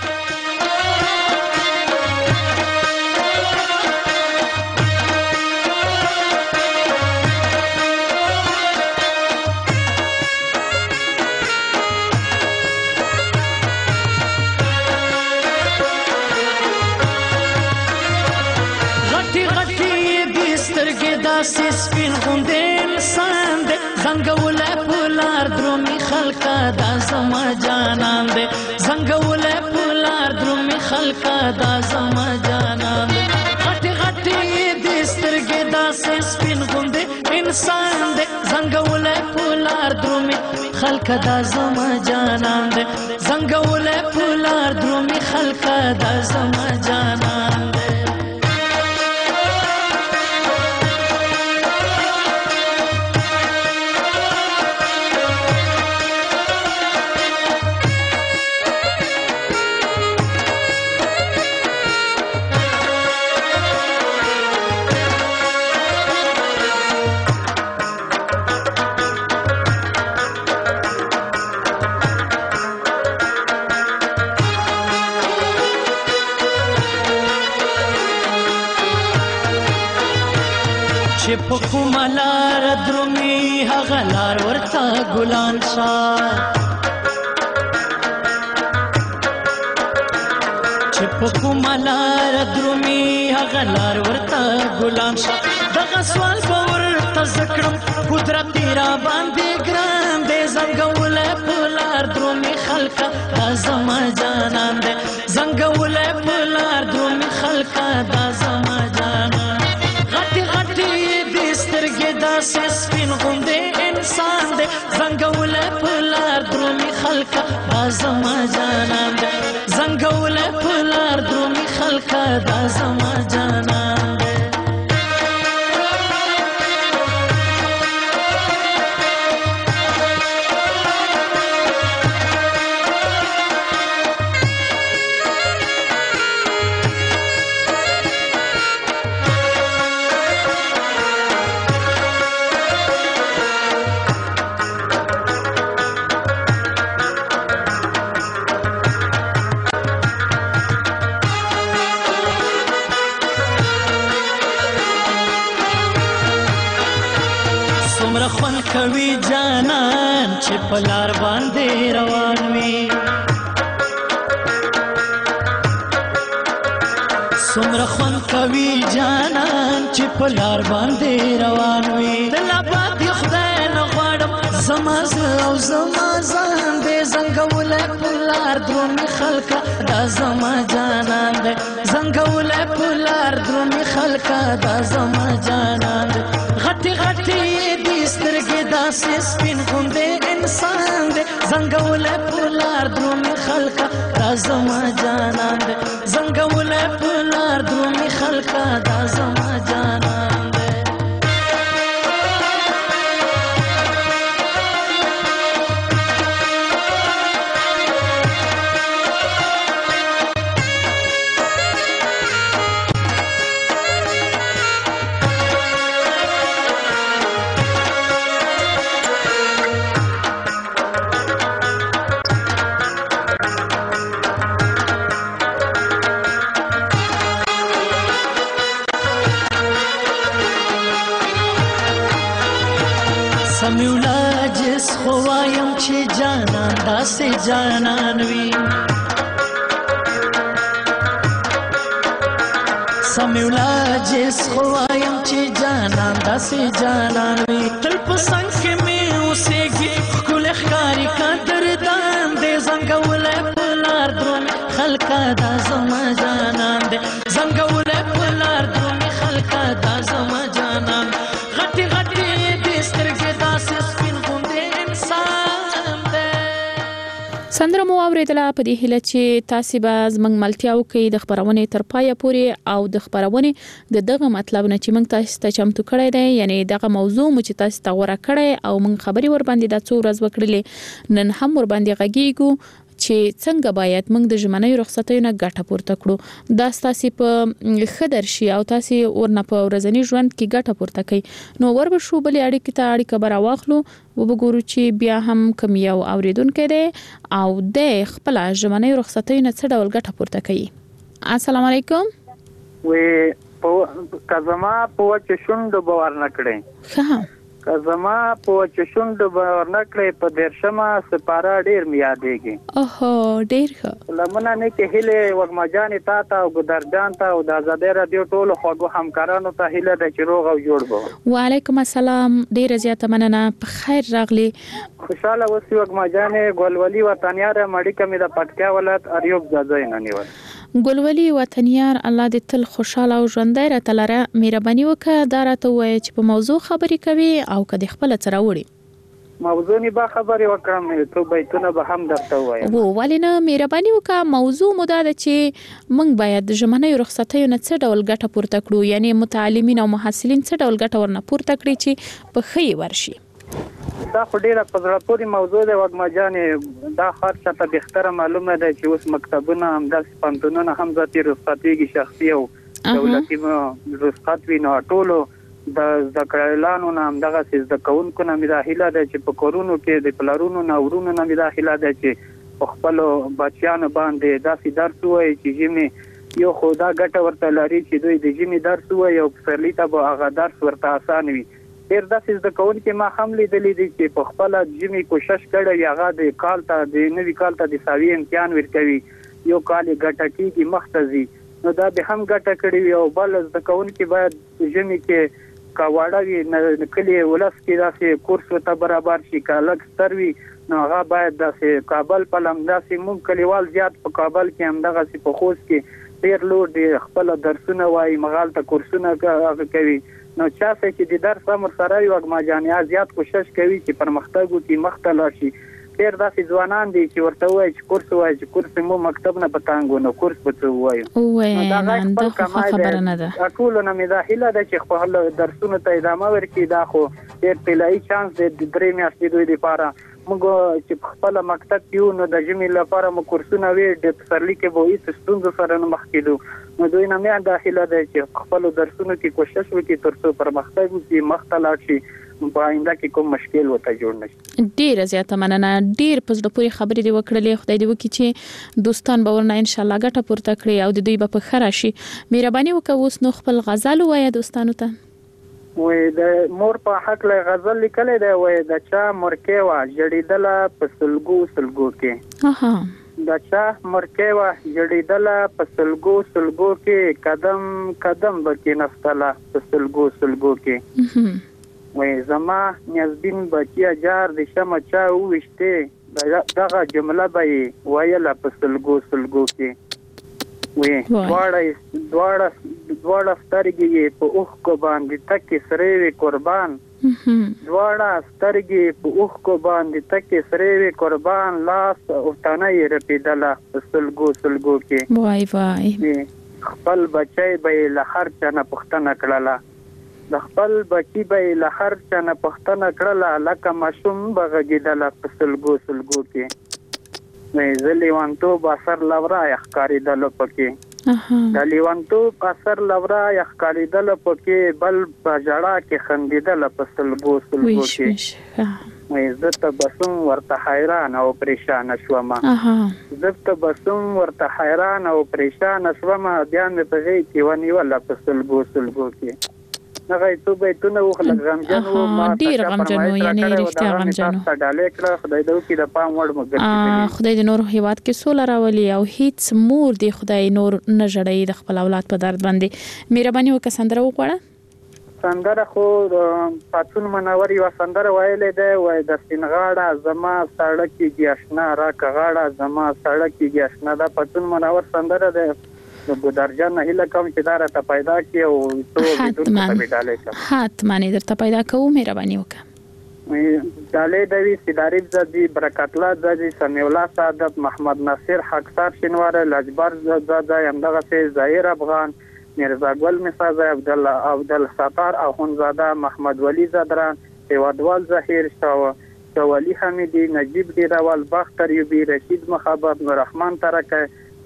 داسې سپین غوندې انسان دی زنګولی پولار درومي خلکه دا زما جانان دی زنګولی پولار درومي خلکه دا زما جانان دی غټې غټې دې سترګې داسې سپین غوندې انسان دی زنګولی پولار درومي خلکه دا زما جانان دی زنګولی پولار درومي خلکه دا زما جانان دی. چې په کومه لار درومي هغه لار ورته ګلان شه چې په کومه لار درومي هغه لار ورته ګلان شه دغه سوال به ورته زه کړم قدرت دې را باندې ګران دی زنګولی په لار درومي خلکه دا زما جانان دی زنګولی په لار درومي خلکه دا زما جانان غټې غټې دې سترګې داسې سپین غوندې انسان دی زنګولی په لار درومي خلکه دا زما جانان دی زنګولی په لار درومي خلکه دا زما جانان دی کوي جانان چې په لار باندې روان وي څومره خوند کوي جانان چې په لار باندې روان وي د لا پاتې خدای نه غواړم زما زړه او زما ځان دی زنګولی په لار درومي خلکه دا زما جانان دی زنګولی په لار درومي خلکه دا زما جانان دی غټې غټې دې سترګې داسې سپین غوندې انسان دی زنګولی په لار درومي خلکه دا زما جانان دی زنګولی په لار درومي خلکه دا زما جانان دی سمیولا جس خوایم چې جانان داسې جانان وي سمیولا جس خوایم چې جانان داسې جانان وي تل په څنګ کې مې اوسېږي ښکلی ښکاري قدردان دی زنګولی په لار درومي خلکه دا زما جانان دی زنګولی په لار درومي خلکه دا زما جانان غټې غټې دې سترګې داسې سپین غوندې انسان دی سندره مو اوریدله په دې هیله چې تاسو به زموږ ملتیا وکړئ د خبرونې تر پایه پورې او د خبرونې د دغه مطلب نه چې موږ تاسو ته چمتو کړی دی یعنی دغه موضوع مو چې تاسو ته غوړه کړی او موږ خبري ور باندې د څو ورځې وکړلې نن هم ور باندې غږیږو چې څنګه باید موږ د ژمنۍ رخصتیو نه ګټه پورته کړو دا تاسو په خدر شي او تاسو ورنه په ورځنی ژوند کې ګټه پورته کوي نو ورب شو بلې اړیکې ته اړیکه بر واخلو وګورو چې بیا هم کوم یو اوریدونکو دی او د خپل ژمنۍ رخصتیو نه څه ډول ګټه پورته کوي السلام علیکم وې په کزما په چې شوند باور نه کړي ها کزما په چې شوند باور نه کړي په درشمه سپاره ډیر میادېږي اوهو ډیر ښه لمنه نه کې هله وګمجانې تا ته او ګدرجان ته او د آزادۍ رادیو ټولو خواږه همکارانو ته هله د چروغ او جوړ بو وعلیکم السلام ډیر زیاته مننه په خیر راغلی خوشاله اوسې وګمجانې ګولولي وطنیار مړی کمې د پټکیا ولایت اریوب ځای نه نیول ګلولي وطنیار الله دې تل خوشاله او ژوندۍ راته لره مهرباني وکړه دا راته وایي چې په موضوع خبرې کوي او کدي خپل سره وړي موضوع نه به خبرې وکړم ته بیتونه به هم درته وایم وو ولینه مهرباني وکړه موضوع مو دا ده چې موږ باید د ژمنۍ رخصتیو نه څه ډول ګټه پورته کړو یعنی متعلمین او محصلین څه ډول ګټه ورنه پورته کړي چې په خې ورشي دا خو ډیره په زړه پورې موضوع ده وګمجانې دا خاصه ته بهتره معلومه ده چې اوس مکتبونه هم د پانتونونه هم ذاتي رخصتيږي شخصي او دولتي رخصت وینو ټولو د ذکرلانو نام دغه سیز د کونکو نام داخله ده چې په کورونو کې د پلارونو ناورونو نام داخله ده چې خپل بچیانو باندې داسې درس وایي چې جمی یو خدا ګټه ورته لري چې دوی د جمی درس وایي او پسرلی ته به هغه درس ورته آسان وي. ډېر داسې زده کوونکي ما هم لیدلي دي چې په خپله جمی کوشش کړی هغه د کال ته د نوي کال ته د ساوي امتحان ورکوي، یو کال یې ګټه کېږي مخته ځي، نو دا به هم ګټه کړې وي. او بل زده کوونکي باید ژمي کې که واړه وي کلي ولس کې داسې کورس ورته برابر شي، که لږ ستر وي نو هغه باید داسې کابل په همداسې موږ کلیوال زیات په کابل کې همدغسې په خوست کې ډېر لوړ د خپله درسونه وایي، مغالطه کورسونه هغه کوي. نو چا چې د درس امر سره یو اګماجانیا زیات کوشش کوي چې پرمختګ وکړي، مخته لاړ شي. ډېر داسې ځوانان دي چې ورته وایي چې کورس وایي چې کورس مو مکتب نه په تانګ نو کورس به څه ووایو. دا غږ خپل کمای دی. ټولو نه مې دا هیله ده چې خپل درسونو ته ادامه ورکړي. دا خو ډېر طلایي چانس دی د درې میاشتې دوی دپاره. موږ چې خپل مکتب کې یو نو د ژمي لپاره مو کورسونه وي، د پسرلي کې به هېڅ ستونزو سره نه مخ کېدو. نو دوی نه مې دا هیله ده چې خپلو درسونو کې کوشش وکړي تر څو پرمختګ وکړي، مخته لاړ شي، په آینده کې کوم مشکل ورته جوړ نه شي. ډېره زیاته مننه. ډېر په زړه پورې خبرې دې وکړلې. خدای دې وکړي چې دوستان به ورنه انشاءالله ګټه پورته کړي او د دوی به په ښه راشي. مهرباني وکړه اوس نو خپل غزل ووایه دوستانو ته. وای د مور په حق له غزل لیکلی دی، وای د چا مرکې وه جړېدله په سلګو سلګو کې، د چا مرکې وه جړېدله په سلګو سلګو کې، قدم قدم به کېنستله په سلګو سلګو کې. وای زما نیازبین بچیه جار د شمه چا وویشتې، دغه جمله به یې ویله په سلګو سلګو کې. وی دواړه دواړه دواړه سترګې یې په اوښکو باندې تکې سرې وې قربان، دواړه سترګې په اوښکو باندې تکې سرې وې قربان، لاس او تنه یې رپېدله په سلګو سلګو کې. وای وای خپل بچی به یې له هر چا نه پوښتنه کړله، د خپل بچي به یې له هر چا نه پوښتنه کړله، لکه ماشوم به غږېدله په سلګو سلګو کې. زه لیوانتوب اثر لورایه ښکارېدله پکې، د لیوانتوب اثر لورایه ښکارېدله پکې، بل په ژړا کې خندېدله په سلګو سلګو کې. زه تبسم ورته حیران او پریشانه شومه، زه تبسم ورته حیران او پریشانه شومه، بیا مې په غېږ کې ونیوله په سلګو سلګو کې. هغه څو بیتونه و خلک غمجن و، ما ډېر غمجن و، یعنې رښتیا غمجن و. ډالۍ کړه، خدای دې وکړي د پام وړ مو ګرځېدلي. خدای دې نور هېواد کې سوله راولي او هیڅ مور دې خدای نور نه ژړوي د خپل اولاد په درد باندې. مهرباني وکړه سندره وغواړه. سندره خو پاڅون منور یوه سندره ویلې ده، وایي د سپین غاړه زما ساړه کېږي اشنا، راکه غاړه زما ساړه کېږي اشنا. دا پاڅون منور سندره ده. د ګودرجان نه هیله کوم چې دا راته پیدا کړي او څو بیتونه ته مې ډالۍ کړم. حتما یې درته پیدا کوو. مهرباني وکړه. ډالۍ دوي سیداریب زادي، برکت الله زادي، سمیع الله سعادت، محمد ناصر حقسار شینواره، لاجبر زاده، همدغسې ظاهر افغان، میرزا ګل مسازه، عبدالله عبدالستار اخونزاده، محمد ولی زادران، هیوادوال ظاهر شاوه، شوالي حمیدي، نجیب ډیروال، باختر یوبي، رشید مخابب، نوررحمان ترکه،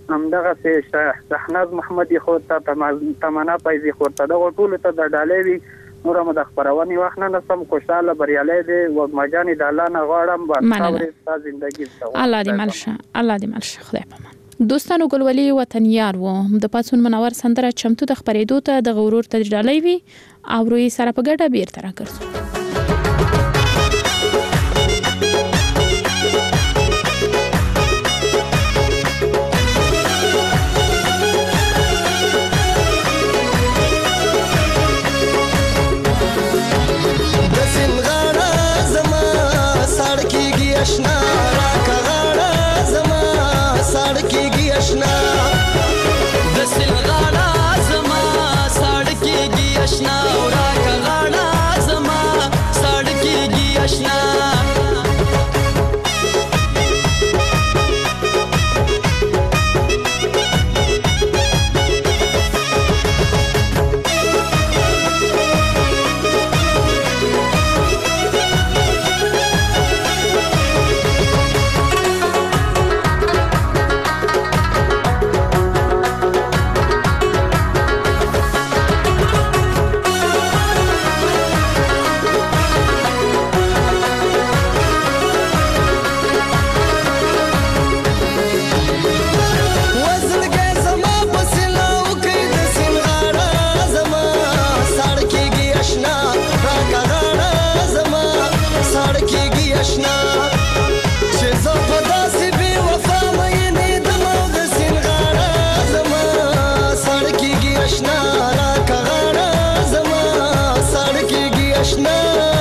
همدغسې شهناز محمدي خورته، تمنا فیضي خورته. دغو ټولو ته د ډالۍ وي. نور هم د خپرونې وخت نه نسم، خوشحاله بریالی دی. وږمجانې د الله نه غواړم بادشاه ورځ ستا زندګي الله دې مل شه، الله دې مل شه. خدای پامان. دوستانو ګلولي وطنیار و د پاڅون منور سندره چمتو د خپرېدو ته د غرور ته ډالۍ وي او روی سره په ګډه بیرته راګرځو. اشنا راکه غاړه زما ساړه کېږي اشنا، د سل غاړه زما ساړه کېږي اشنا، راکه غاړه زما آشنا را کغاړه زما ساړه کېږي آشنا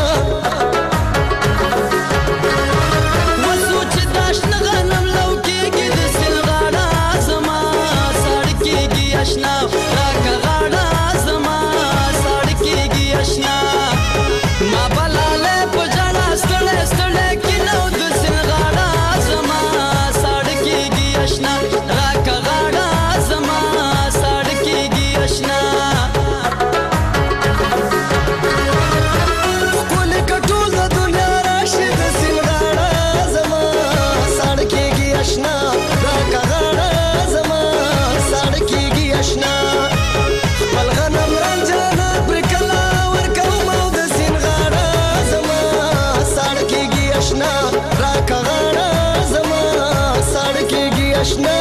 وسو چې داشنه غنم لو کېږي د سل غاړه زما ساړه کېږي آشنا را کغاړه زما ساړه کېږي آشنا ما بلاله په جړه ستړې ستړې کینو د سل غاړه زما ساړه کېږي آشنا را کغاړه زما ساړه کېږي آشنا کول کټول د دنیا راشي د سل غاړه زما ساړه کېږي آشنا را کغاړه زما ساړه کېږي آشنا خپل غنم رنجانه پر کلا ورکوم او د سین غاړه زما ساړه کېږي آشنا را کغاړه زما ساړه کېږي آشنا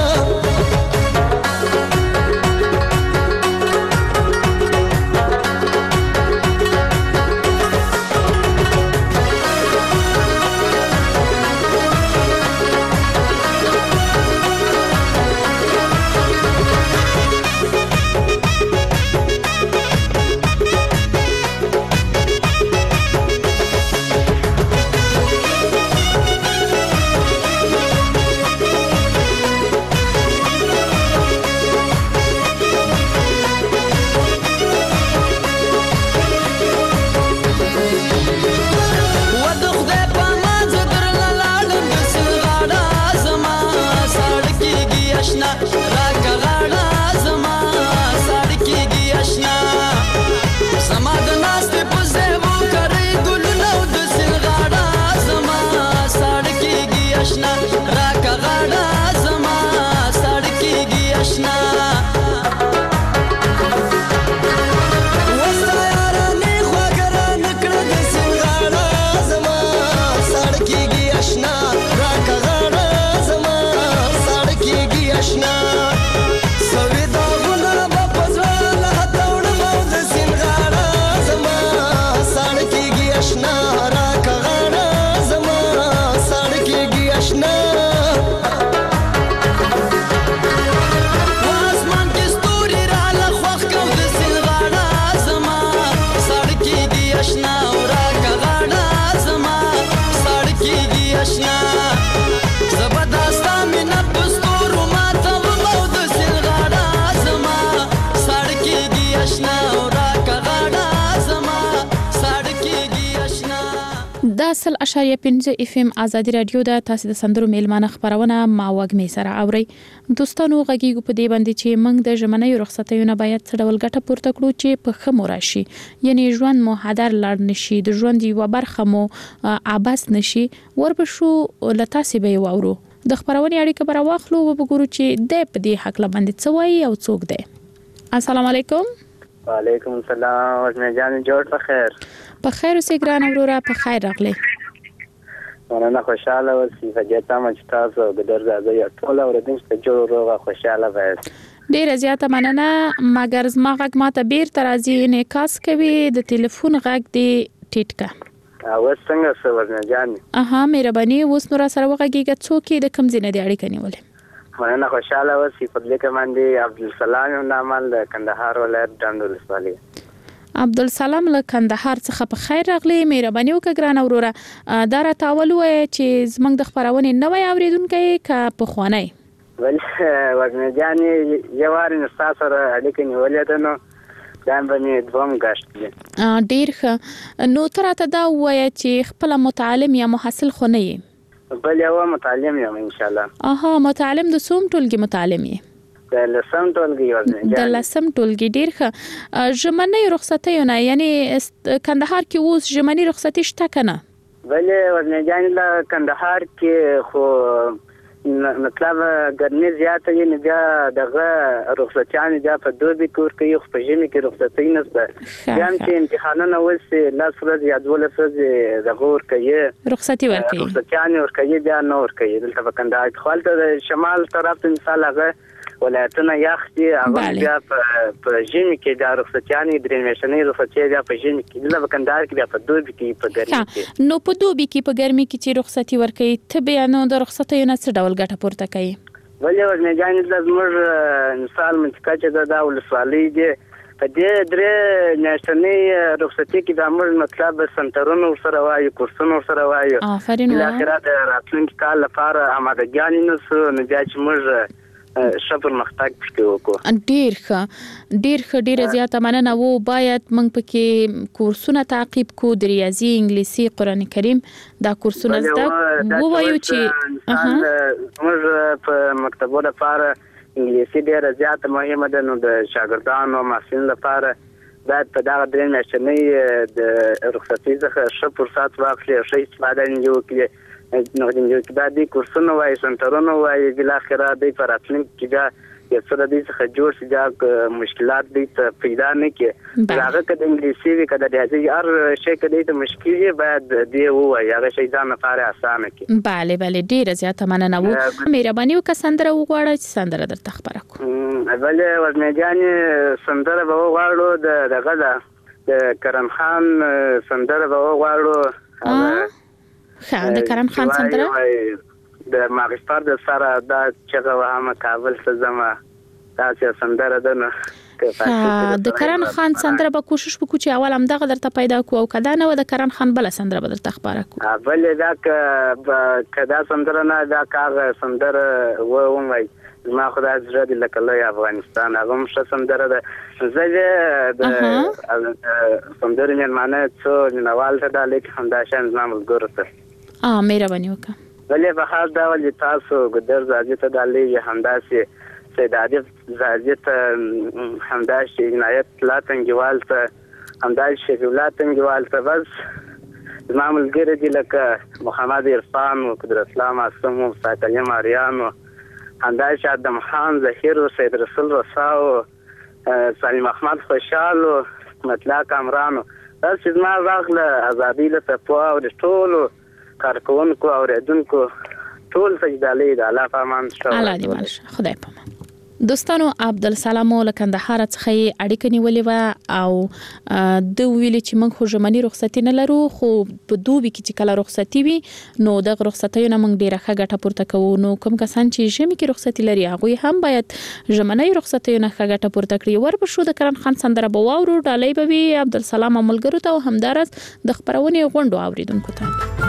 دا سل اشاریه پنځه اف ام ازادي رادیو ده. تاسو د سندرو میلمانه خبرونه ما وګمې سره اوري. دوستانو غږیږو په دې باندې چې موږ د ژمنۍ رخصتیونه باید څه ډول ګټه پورته کړو چې په خمو راشي، یعنی ژوند مو هدر لړ نشي، د ژوند یو برخه مو عباس نشي. وربشو لتاسې به وورو د خبرونې اړیکه بر واخلو او وګورو چې د په دې حق لباندې څه وایي او څوک دی. السلام علیکم. وعلیکم السلام. وژنه جان جوړ په خیر. په خیر اوسې ګران اورورا، په خیر راغلی. مننه، خوشاله اوسئ. فجأتا چې تاسو د درځي ټول اوریدونکو ته جوړ روغه خوشاله وایي. ډیره زیاته مننه، مګر زما غږ ماته بیرته راځي، انعکاس کوي. د ټلیفون غږ دی ټیټ کا. او څنګه څه وژنه جان؟ اها مهرباني، اوس نور سره وغږیږي څوک د کم ځینې د اړیکې نیولې. مننه، خوشاله اوسئ. په دې کې باندې عبدالسلام نامل د کندهار ولایت ډنډول ولسوالۍ. عبدالسلام له کندهار څخه په خیر راغلی. مهرباني وکړه ګران اورورا، دا راته اول وایي چې زمونږ د خبرونې نوی اوریدونکی که پخوانی؟ ول وژنه جان یو وار نه سره اړیکې نیولې ده، نو دا باندې دوم غشت دي. ډیر ښه. نو تر ته دا وایي چې خپل متعلم یا محصل خو نه یې؟ بل یو متعلم یم ان شاء الله. اها، متعلم د څوم ټولګي متعلم یې؟ د لسم ټولګي وزن د لسم ټولګي. ډیر ښه. ژمنۍ رخصتیونه یعنی کندهار کې اوس ژمنۍ رخصتي شته کنه؟ بلې وزن جان له کندهار کې خو مطلب ګرمي زیاته یې نه، بیا دغه رخصتیان بیا په دوبي کور کوي، خو په ژمي کې رخصتي نشته. بیا چې امتحانونه وسي لاس ورځ یا دولس ورځې دغه ورکوي، رخصتي ورکوي، رخصتیان ورکوي، بیا نه ورکوي. دلته په کندهار کې خو هلته د شمال طرف مثال هغه ولایتونه یخ دي، هغه بیا په ژمي کې دا رخصتیانې درې میاشتنۍ رخصتي بیا په ژمي کې، دلته په کندهار کې بیا په دوبي کې په ګرمي کې. نو په دوبي کې په ګرمي کې چې رخصتي ورکوي، ته بیا نو د رخصتیو نه څه ډول ګټه پورته کوي؟ ولې ورنګان د زموږ مثال منطقه چې دا ولسوالۍ دی په دې درې میاشتنۍ رخصتي کې د موږ مطلب سنټرونو سره وایي کورسونو سره وایي آفرین د اخرات راتلونکي کال لپاره آمادګي نه سو نه بیا چې موږ شپر مختاق پکې وکړو ډیر ښه ډیر ښه ډیر زیاته مننه وو باید موږ پکې کورسونه تعقیب کو د ریاضي انګلیسي قران کریم دا کورسونه زده ووایو چې موږ په مکتبو لپاره انګلیسي ډیره زیاته مهمه ده نو د شاګردانو او محصلینو لپاره باید په دغه درې میاشتنۍ د رخصتۍ څخه ښه فرصت واخلي او ښه استفاده یې وکړي نو د دې کورسونو وایي سنټرونو وایي بالاخره دوی په راتلونکي کې بیا یو څه د دې څخه جوړ شي بیا مشکلات دوی ته پیدا نه کړي هغه که د انګلیسي وي که د ریاضي هر شی که دوی ته مشکل وي باید دې ووایي هغه شی ځان لپاره اسانه کړي بله بله ډیره زیاته مننه وو مهرباني وکړه سندره وغواړه چې سندره درته خپره کړو بلې ورنګانې سندره به وغواړو د دغه ده د کرم خان سندره به وغواړو ښه د کرم خان سندره د ماغشتار د سره دا چغه وهمه کابل ته ځمه داسې سندره ده نو د کرن خان سندره به کوشش وکړو چې اول هم دغه درته پیدا کوو او کدا نه و د کرن خان بل سندره به درته خبره کوو بلې دا کدا سندره نه دا کاغه سندره و ومای ما خدای زړه دې لکه لوی افغانستان هغه هم ښه سندره ده زه د سندرې مېلمانه څو مینوال ته دا لیک همدا شان زما ملګرو ته مهرباني وکړه ولې په خاص ډول تاسو ګدر زاجي ته د لیږي همداسې سید عارف زاجي ته همداسې عنایت لا تنګوال ته همداسې شفیع الله تنګوال ته بس زما ملګري دي لکه محمد عرفان او قدرت الله معصوم او ساتلی ماریان همداسې ادم خان ظهیر او سید رسول رسا او سلیم احمد خوشحال او مطلق کامرانو بس زما راغله ازادي له تقوا او د ټولو کارکونکو او ریدونکو ټول سجدالې د الله په امان شو الله دې مالشه خدای په امان دوستانو عبدالسلام له کندهار څخه اړیکه نیولې و او د ویلې چې موږ خو ژمنی رخصتي نه لرو خو په دوبي کې چې کله رخصتي وي نو د رخصتیو نه موږ ډیره ښه ګټه پورته کوو نو کوم کسان چې ژمي کې رخصتي لري هغه هم باید ژمنی رخصتیو نه ښه ګټه پورته کړي ور به شو د کرن خان سندره به واورو ډالۍ به وي عبدالسلام ملګرو ته همدارس د خبرونې غونډو اوریدونکو ته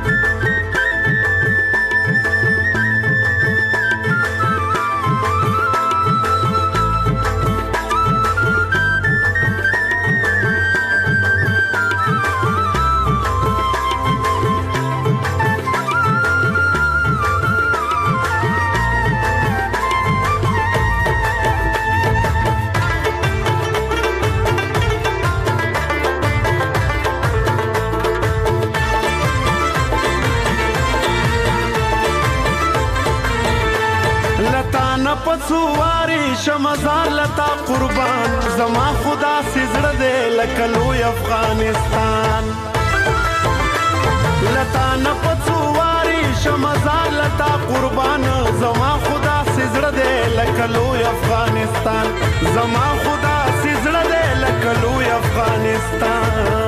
پڅواري شمزار لتا قربان زما خدا سزړه دې لکلوی افغانستان لتا نه پڅواري شمزار لتا قربان زما خدا سزړه دې لکلوی افغانستان زما خدا سزړه دې لکلوی افغانستان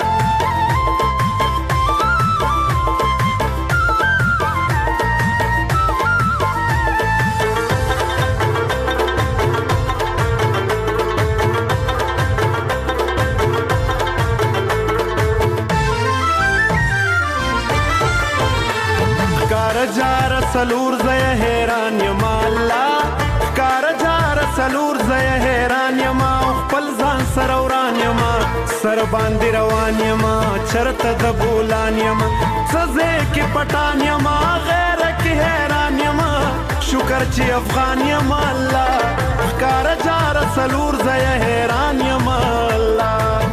جار سلور زې حیران یم الله کار جار سلور زې حیران یم خپل ځان سره وران یم سر باندې روان یم چرته د بولان یم سزه کې پټان یم غیر کې حیران یم شکر چې افغان یم الله کار جار سلور زې حیران یم الله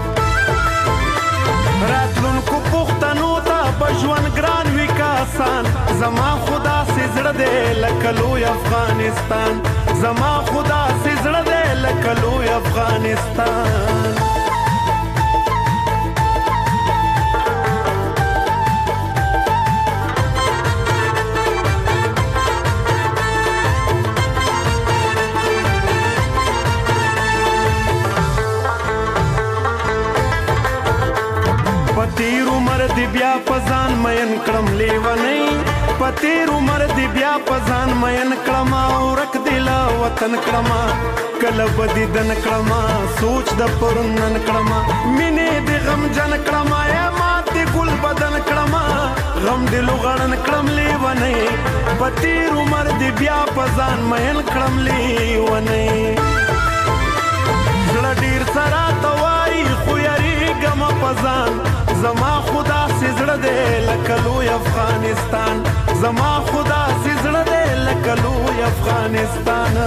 راتلون کو پختنو ته بجوان ګران وکاسان زما خدا سزړه دې لکلوی افغانستان زما خدا سزړه دې لکلوی افغانستان پتیر عمر دی بیا پزان مین کړم لیونی پتیر عمر دی بیا پزان مین کړما ورک دی لا وطن کړما کله بدی دن کړما سوچ د پرنن کړما مینې دی غم جن کړما یا ماته ګل بدن کړما غم دی لغړن کړم لیونه پتیر عمر دی بیا پزان مین کړم لیونه زړه ډیر سره توای خو یاري غم پزان زما خدا سي زړه دې لکه لوی افغانستان زما خدا سي زړه دې لکه لوی افغانستان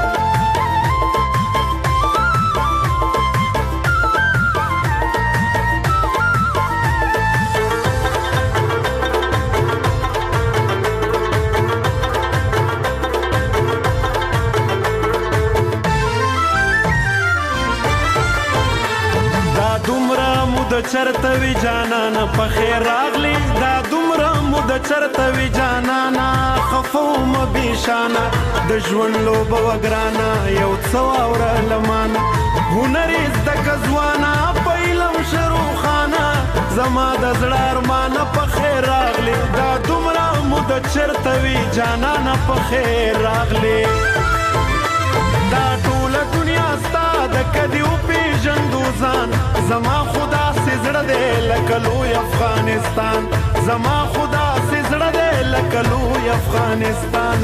د چرته وی جانان په خیر راغلی دا دومره مود چرته وی جانان خفوم بشانا د ژوند لوب وګرانا یو څو اور لمان هنر د کزوانا پهلم شروع خانه زما د زړه ارمان په خیر راغلی دا دومره مود چرته وی جانان په خیر راغلی دا ټول دنیا ستاد کدی او پیژندو ځان زما خدا سي زړه دې لکه لوی افغانستان زما خدا سي زړه دې لکه لوی افغانستان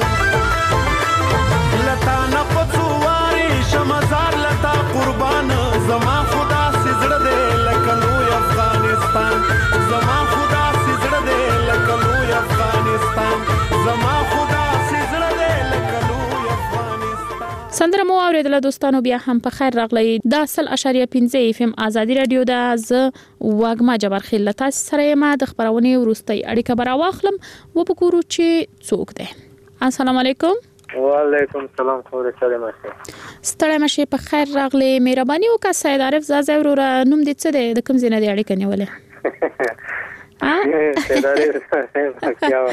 لتا نه پڅواري شمزار لتا قربان زما خدا سي زړه دې لکه لوی افغانستان زما خدا سي زړه دې لکه لوی افغانستان زما خدا سي زړه دې لکه لوی افغانستان. سندره مو اوریدله دوستانو بیا هم په خیر راغلی دا اصل اشاریه پنځه اف ام ازادي رادیو دا ز واګما جبر خیل تاسو سره ما د خبرونه ورستي اړیکه برا واخلم و بګورو چې څوک ده. السلام علیکم. وعلیکم السلام خوري سلام علیکم. ستړی مشه په خیر راغلی مهرباني وکړه سید عارف زازا ورور نوم دې څه ده د کوم ځای نه دی اړیکه نیولې ها سید عارف کیا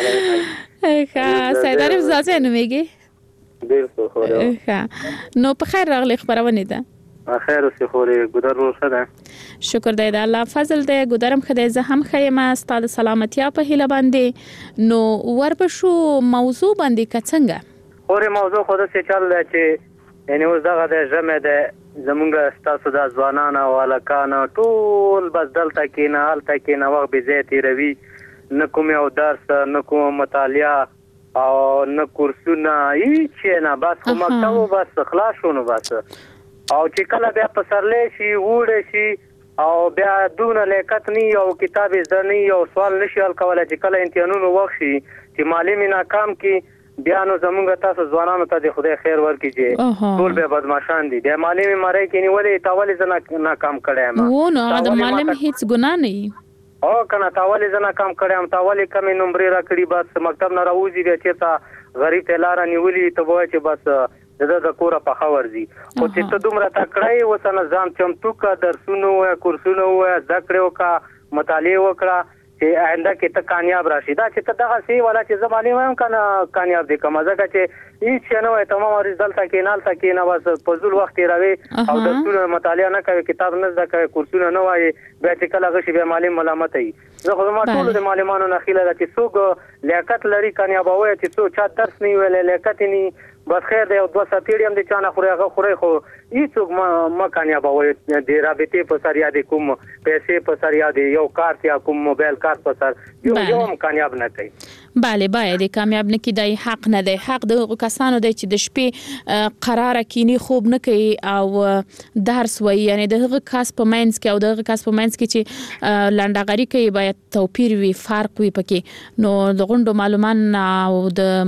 ولا ها سید عارف زازا نومېږي بالکل خوري ها نو په خیر راغلی خبرونه ده خیر اوسې خوري ګودر ورسره ده شکر دی د الله فضل دی ګودرم خدای زه هم خیمه ستاسو سلامتیا په هیله باندې نو وربشو موضوع باندې کڅنګ خوري موضوع خو د څه چل دی چې یعنی اوس دغه د جمع ده زمونږ ستاسو د ځوانانو او الکانو ټول بس دلته کې نه حالت کې نه وخت به زیاتې روي نه کوم یو درس نه کوم مطالعه او نه کورسونه هیڅ نه بس کوم مکتب بس خلاص شونه بس او چې کله بیا په سرلې شي وړه شي او بیا دونه لیکت نه او کتاب زده نه او سوال نشي حل کولای چې کله امتحانونو وخت شي چې معلم ناکام کی بیا نو زمونږ تاسو ځوانانو ته د خدای خیر ورکړي چې ټول به بدمعشان دي بیا معلم مړی کې نیولې تاولې زنه ناکام کړم وو نو د معلم هیڅ ګناه نه او کنه تاولې زنه کام کړم تاولې کمې نمبر را کړی بس مکتب نه راوځي بیا چې تا غریب ته لار نیولې ته وای چې بس د د کوره په خورځي او چې ته دومره تکړه وسنه ځان چمتو کا درسونو او کورسونو او ذکر او کا مطالعه وکړه چې آینده کې ته کامیاب راشي دا چې ته دغه سی والا چې زمانه وایم کنه کامیاب دي کومه ځکه چې هیڅ نه وای تمام رزلټ کې نه تل کې نه بس پزول وخت راوي او د ټول مطالعه نه کوي کتاب نه ځکه کورسونه نه وای بیا چې کله غشي به معلم ملامت وي زه خو ما ټول د معلمانو نه خیله چې څوک لیاقت لري کامیاب وای چې څوک چا درس نه ویل لیاقت نه بس خیر دی او دوه ساتیړي هم د چانه خوري هغه خوري خو هیڅوک ما ما کامیاب وای د رابطې په سر یاد کوم پیسې په سر یاد یو کارت یا کوم موبایل کارت په سر یو یو کامیاب نه کوي بله باید کامیاب نه کیدای حق نه دی حق د کسانو دی چې د شپې قرار کینی خوب نه کوي او درس وای یعنی دغه کس په مینس کې او دغه کس په مینس کې چې لنډغري کوي باید توپیر وي فرق وي پکې نو د غونډو معلومان او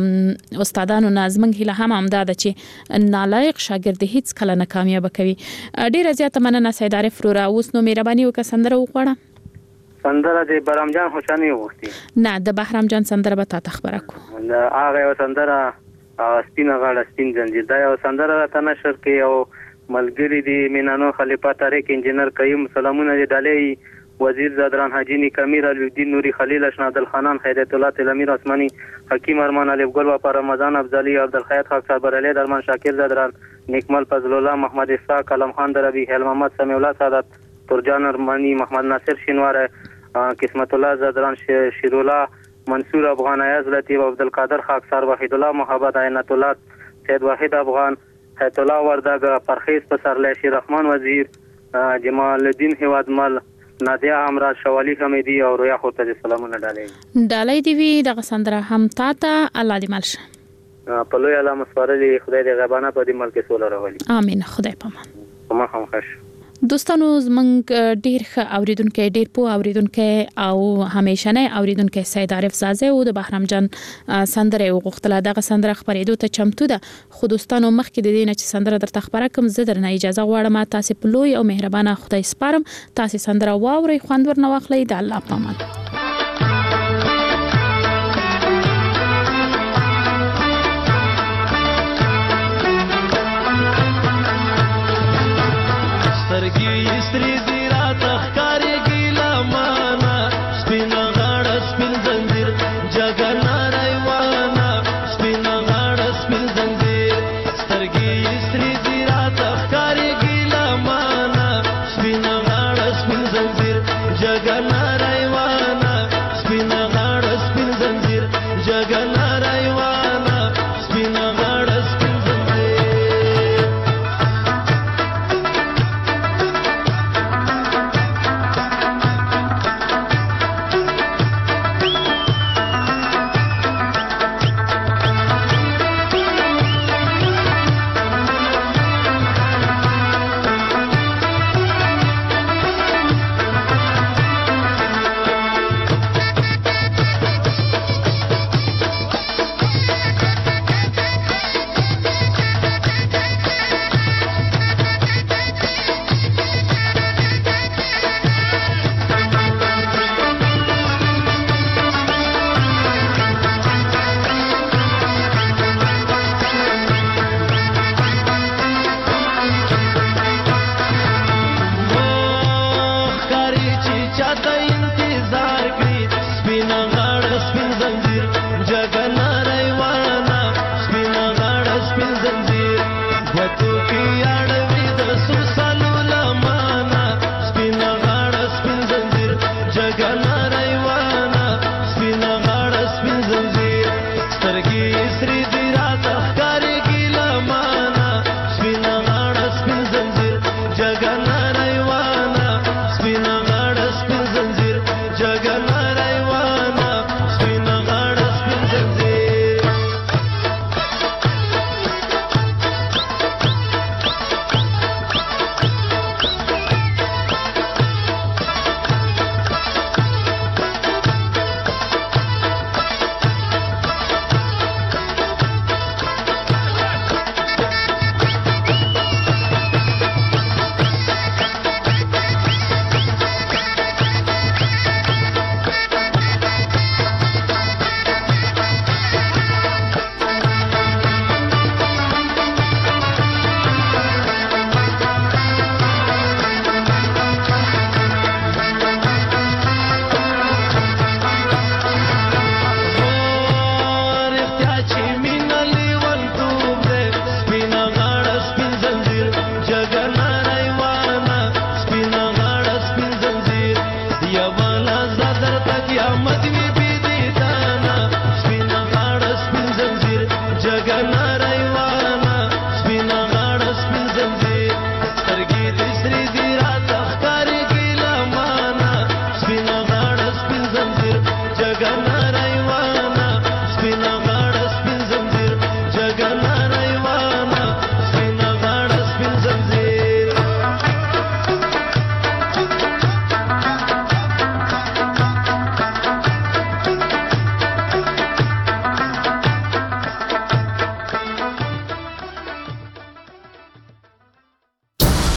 د استادانو نظم هله هم امداد چې نالایق شاګرد هیڅ کله نه کامیاب کوي ډیره زیاته مننه سید عارف رورا اوس نو مهرباني وکړه سندره وغواړه سندره د بهرام جان خوشاني وختي نه د بهرام جان سندره به تا خبره کو دا هغه سندره سپینه غاړه سپین زنجیر دا یو سندره راته نشر کې او ملګری دی مینانو خلیفہ طارق انجینر قیم سلامونه دی ډالې وزیر زادران حاجی کمیر الدین نوری خلیل اشناد الخانان خیرت الله تلمیر عثمانی حکیم ارمان علی گل و پر رمضان افضلی عبدالخیت خاک صبر علی درمان شاکر زادران نیکمل فضل الله محمد اسحاق علم خان دربی هل محمد سمیع الله سعادت ترجان ارمانی محمد ناصر شینوار قسمت الله زادران شیرولا منصور افغان ایاز لطیف عبدالقادر خاکسار وحید الله محبت عینت الله سید واحد افغان حیات الله وردګ پرخیز پسرلی شیر رحمان وزیر جمال الدین هوادمل نادیا امراض شوالی حمیدی او رویا خورته د سلامونه ډالۍ ډالۍ دی وی د سندره هم تا ته الله دې ملشه په لوی الله مسوارلی خدای دې غبانه په دې ملک سول راولي امين خدای پامان کومه هم خوش دوستانو زمنګ ډیر ښه اوریدونکو ډیر پو اوریدونکو او همیشنه اوریدونکو سید عارف زازه او د بهرام جان سندره وغوښتله دغه سندره خبرېدو ته چمتو ده خو دوستانو مخکې د دې نه چې سندره درته خبره کوم زه درنه اجازه غواړم تاسو په لوی او مهربانه خدای سپارم تاسو سندره واوري خوند ورنه واخلئ د الله پامان سترګې سترګې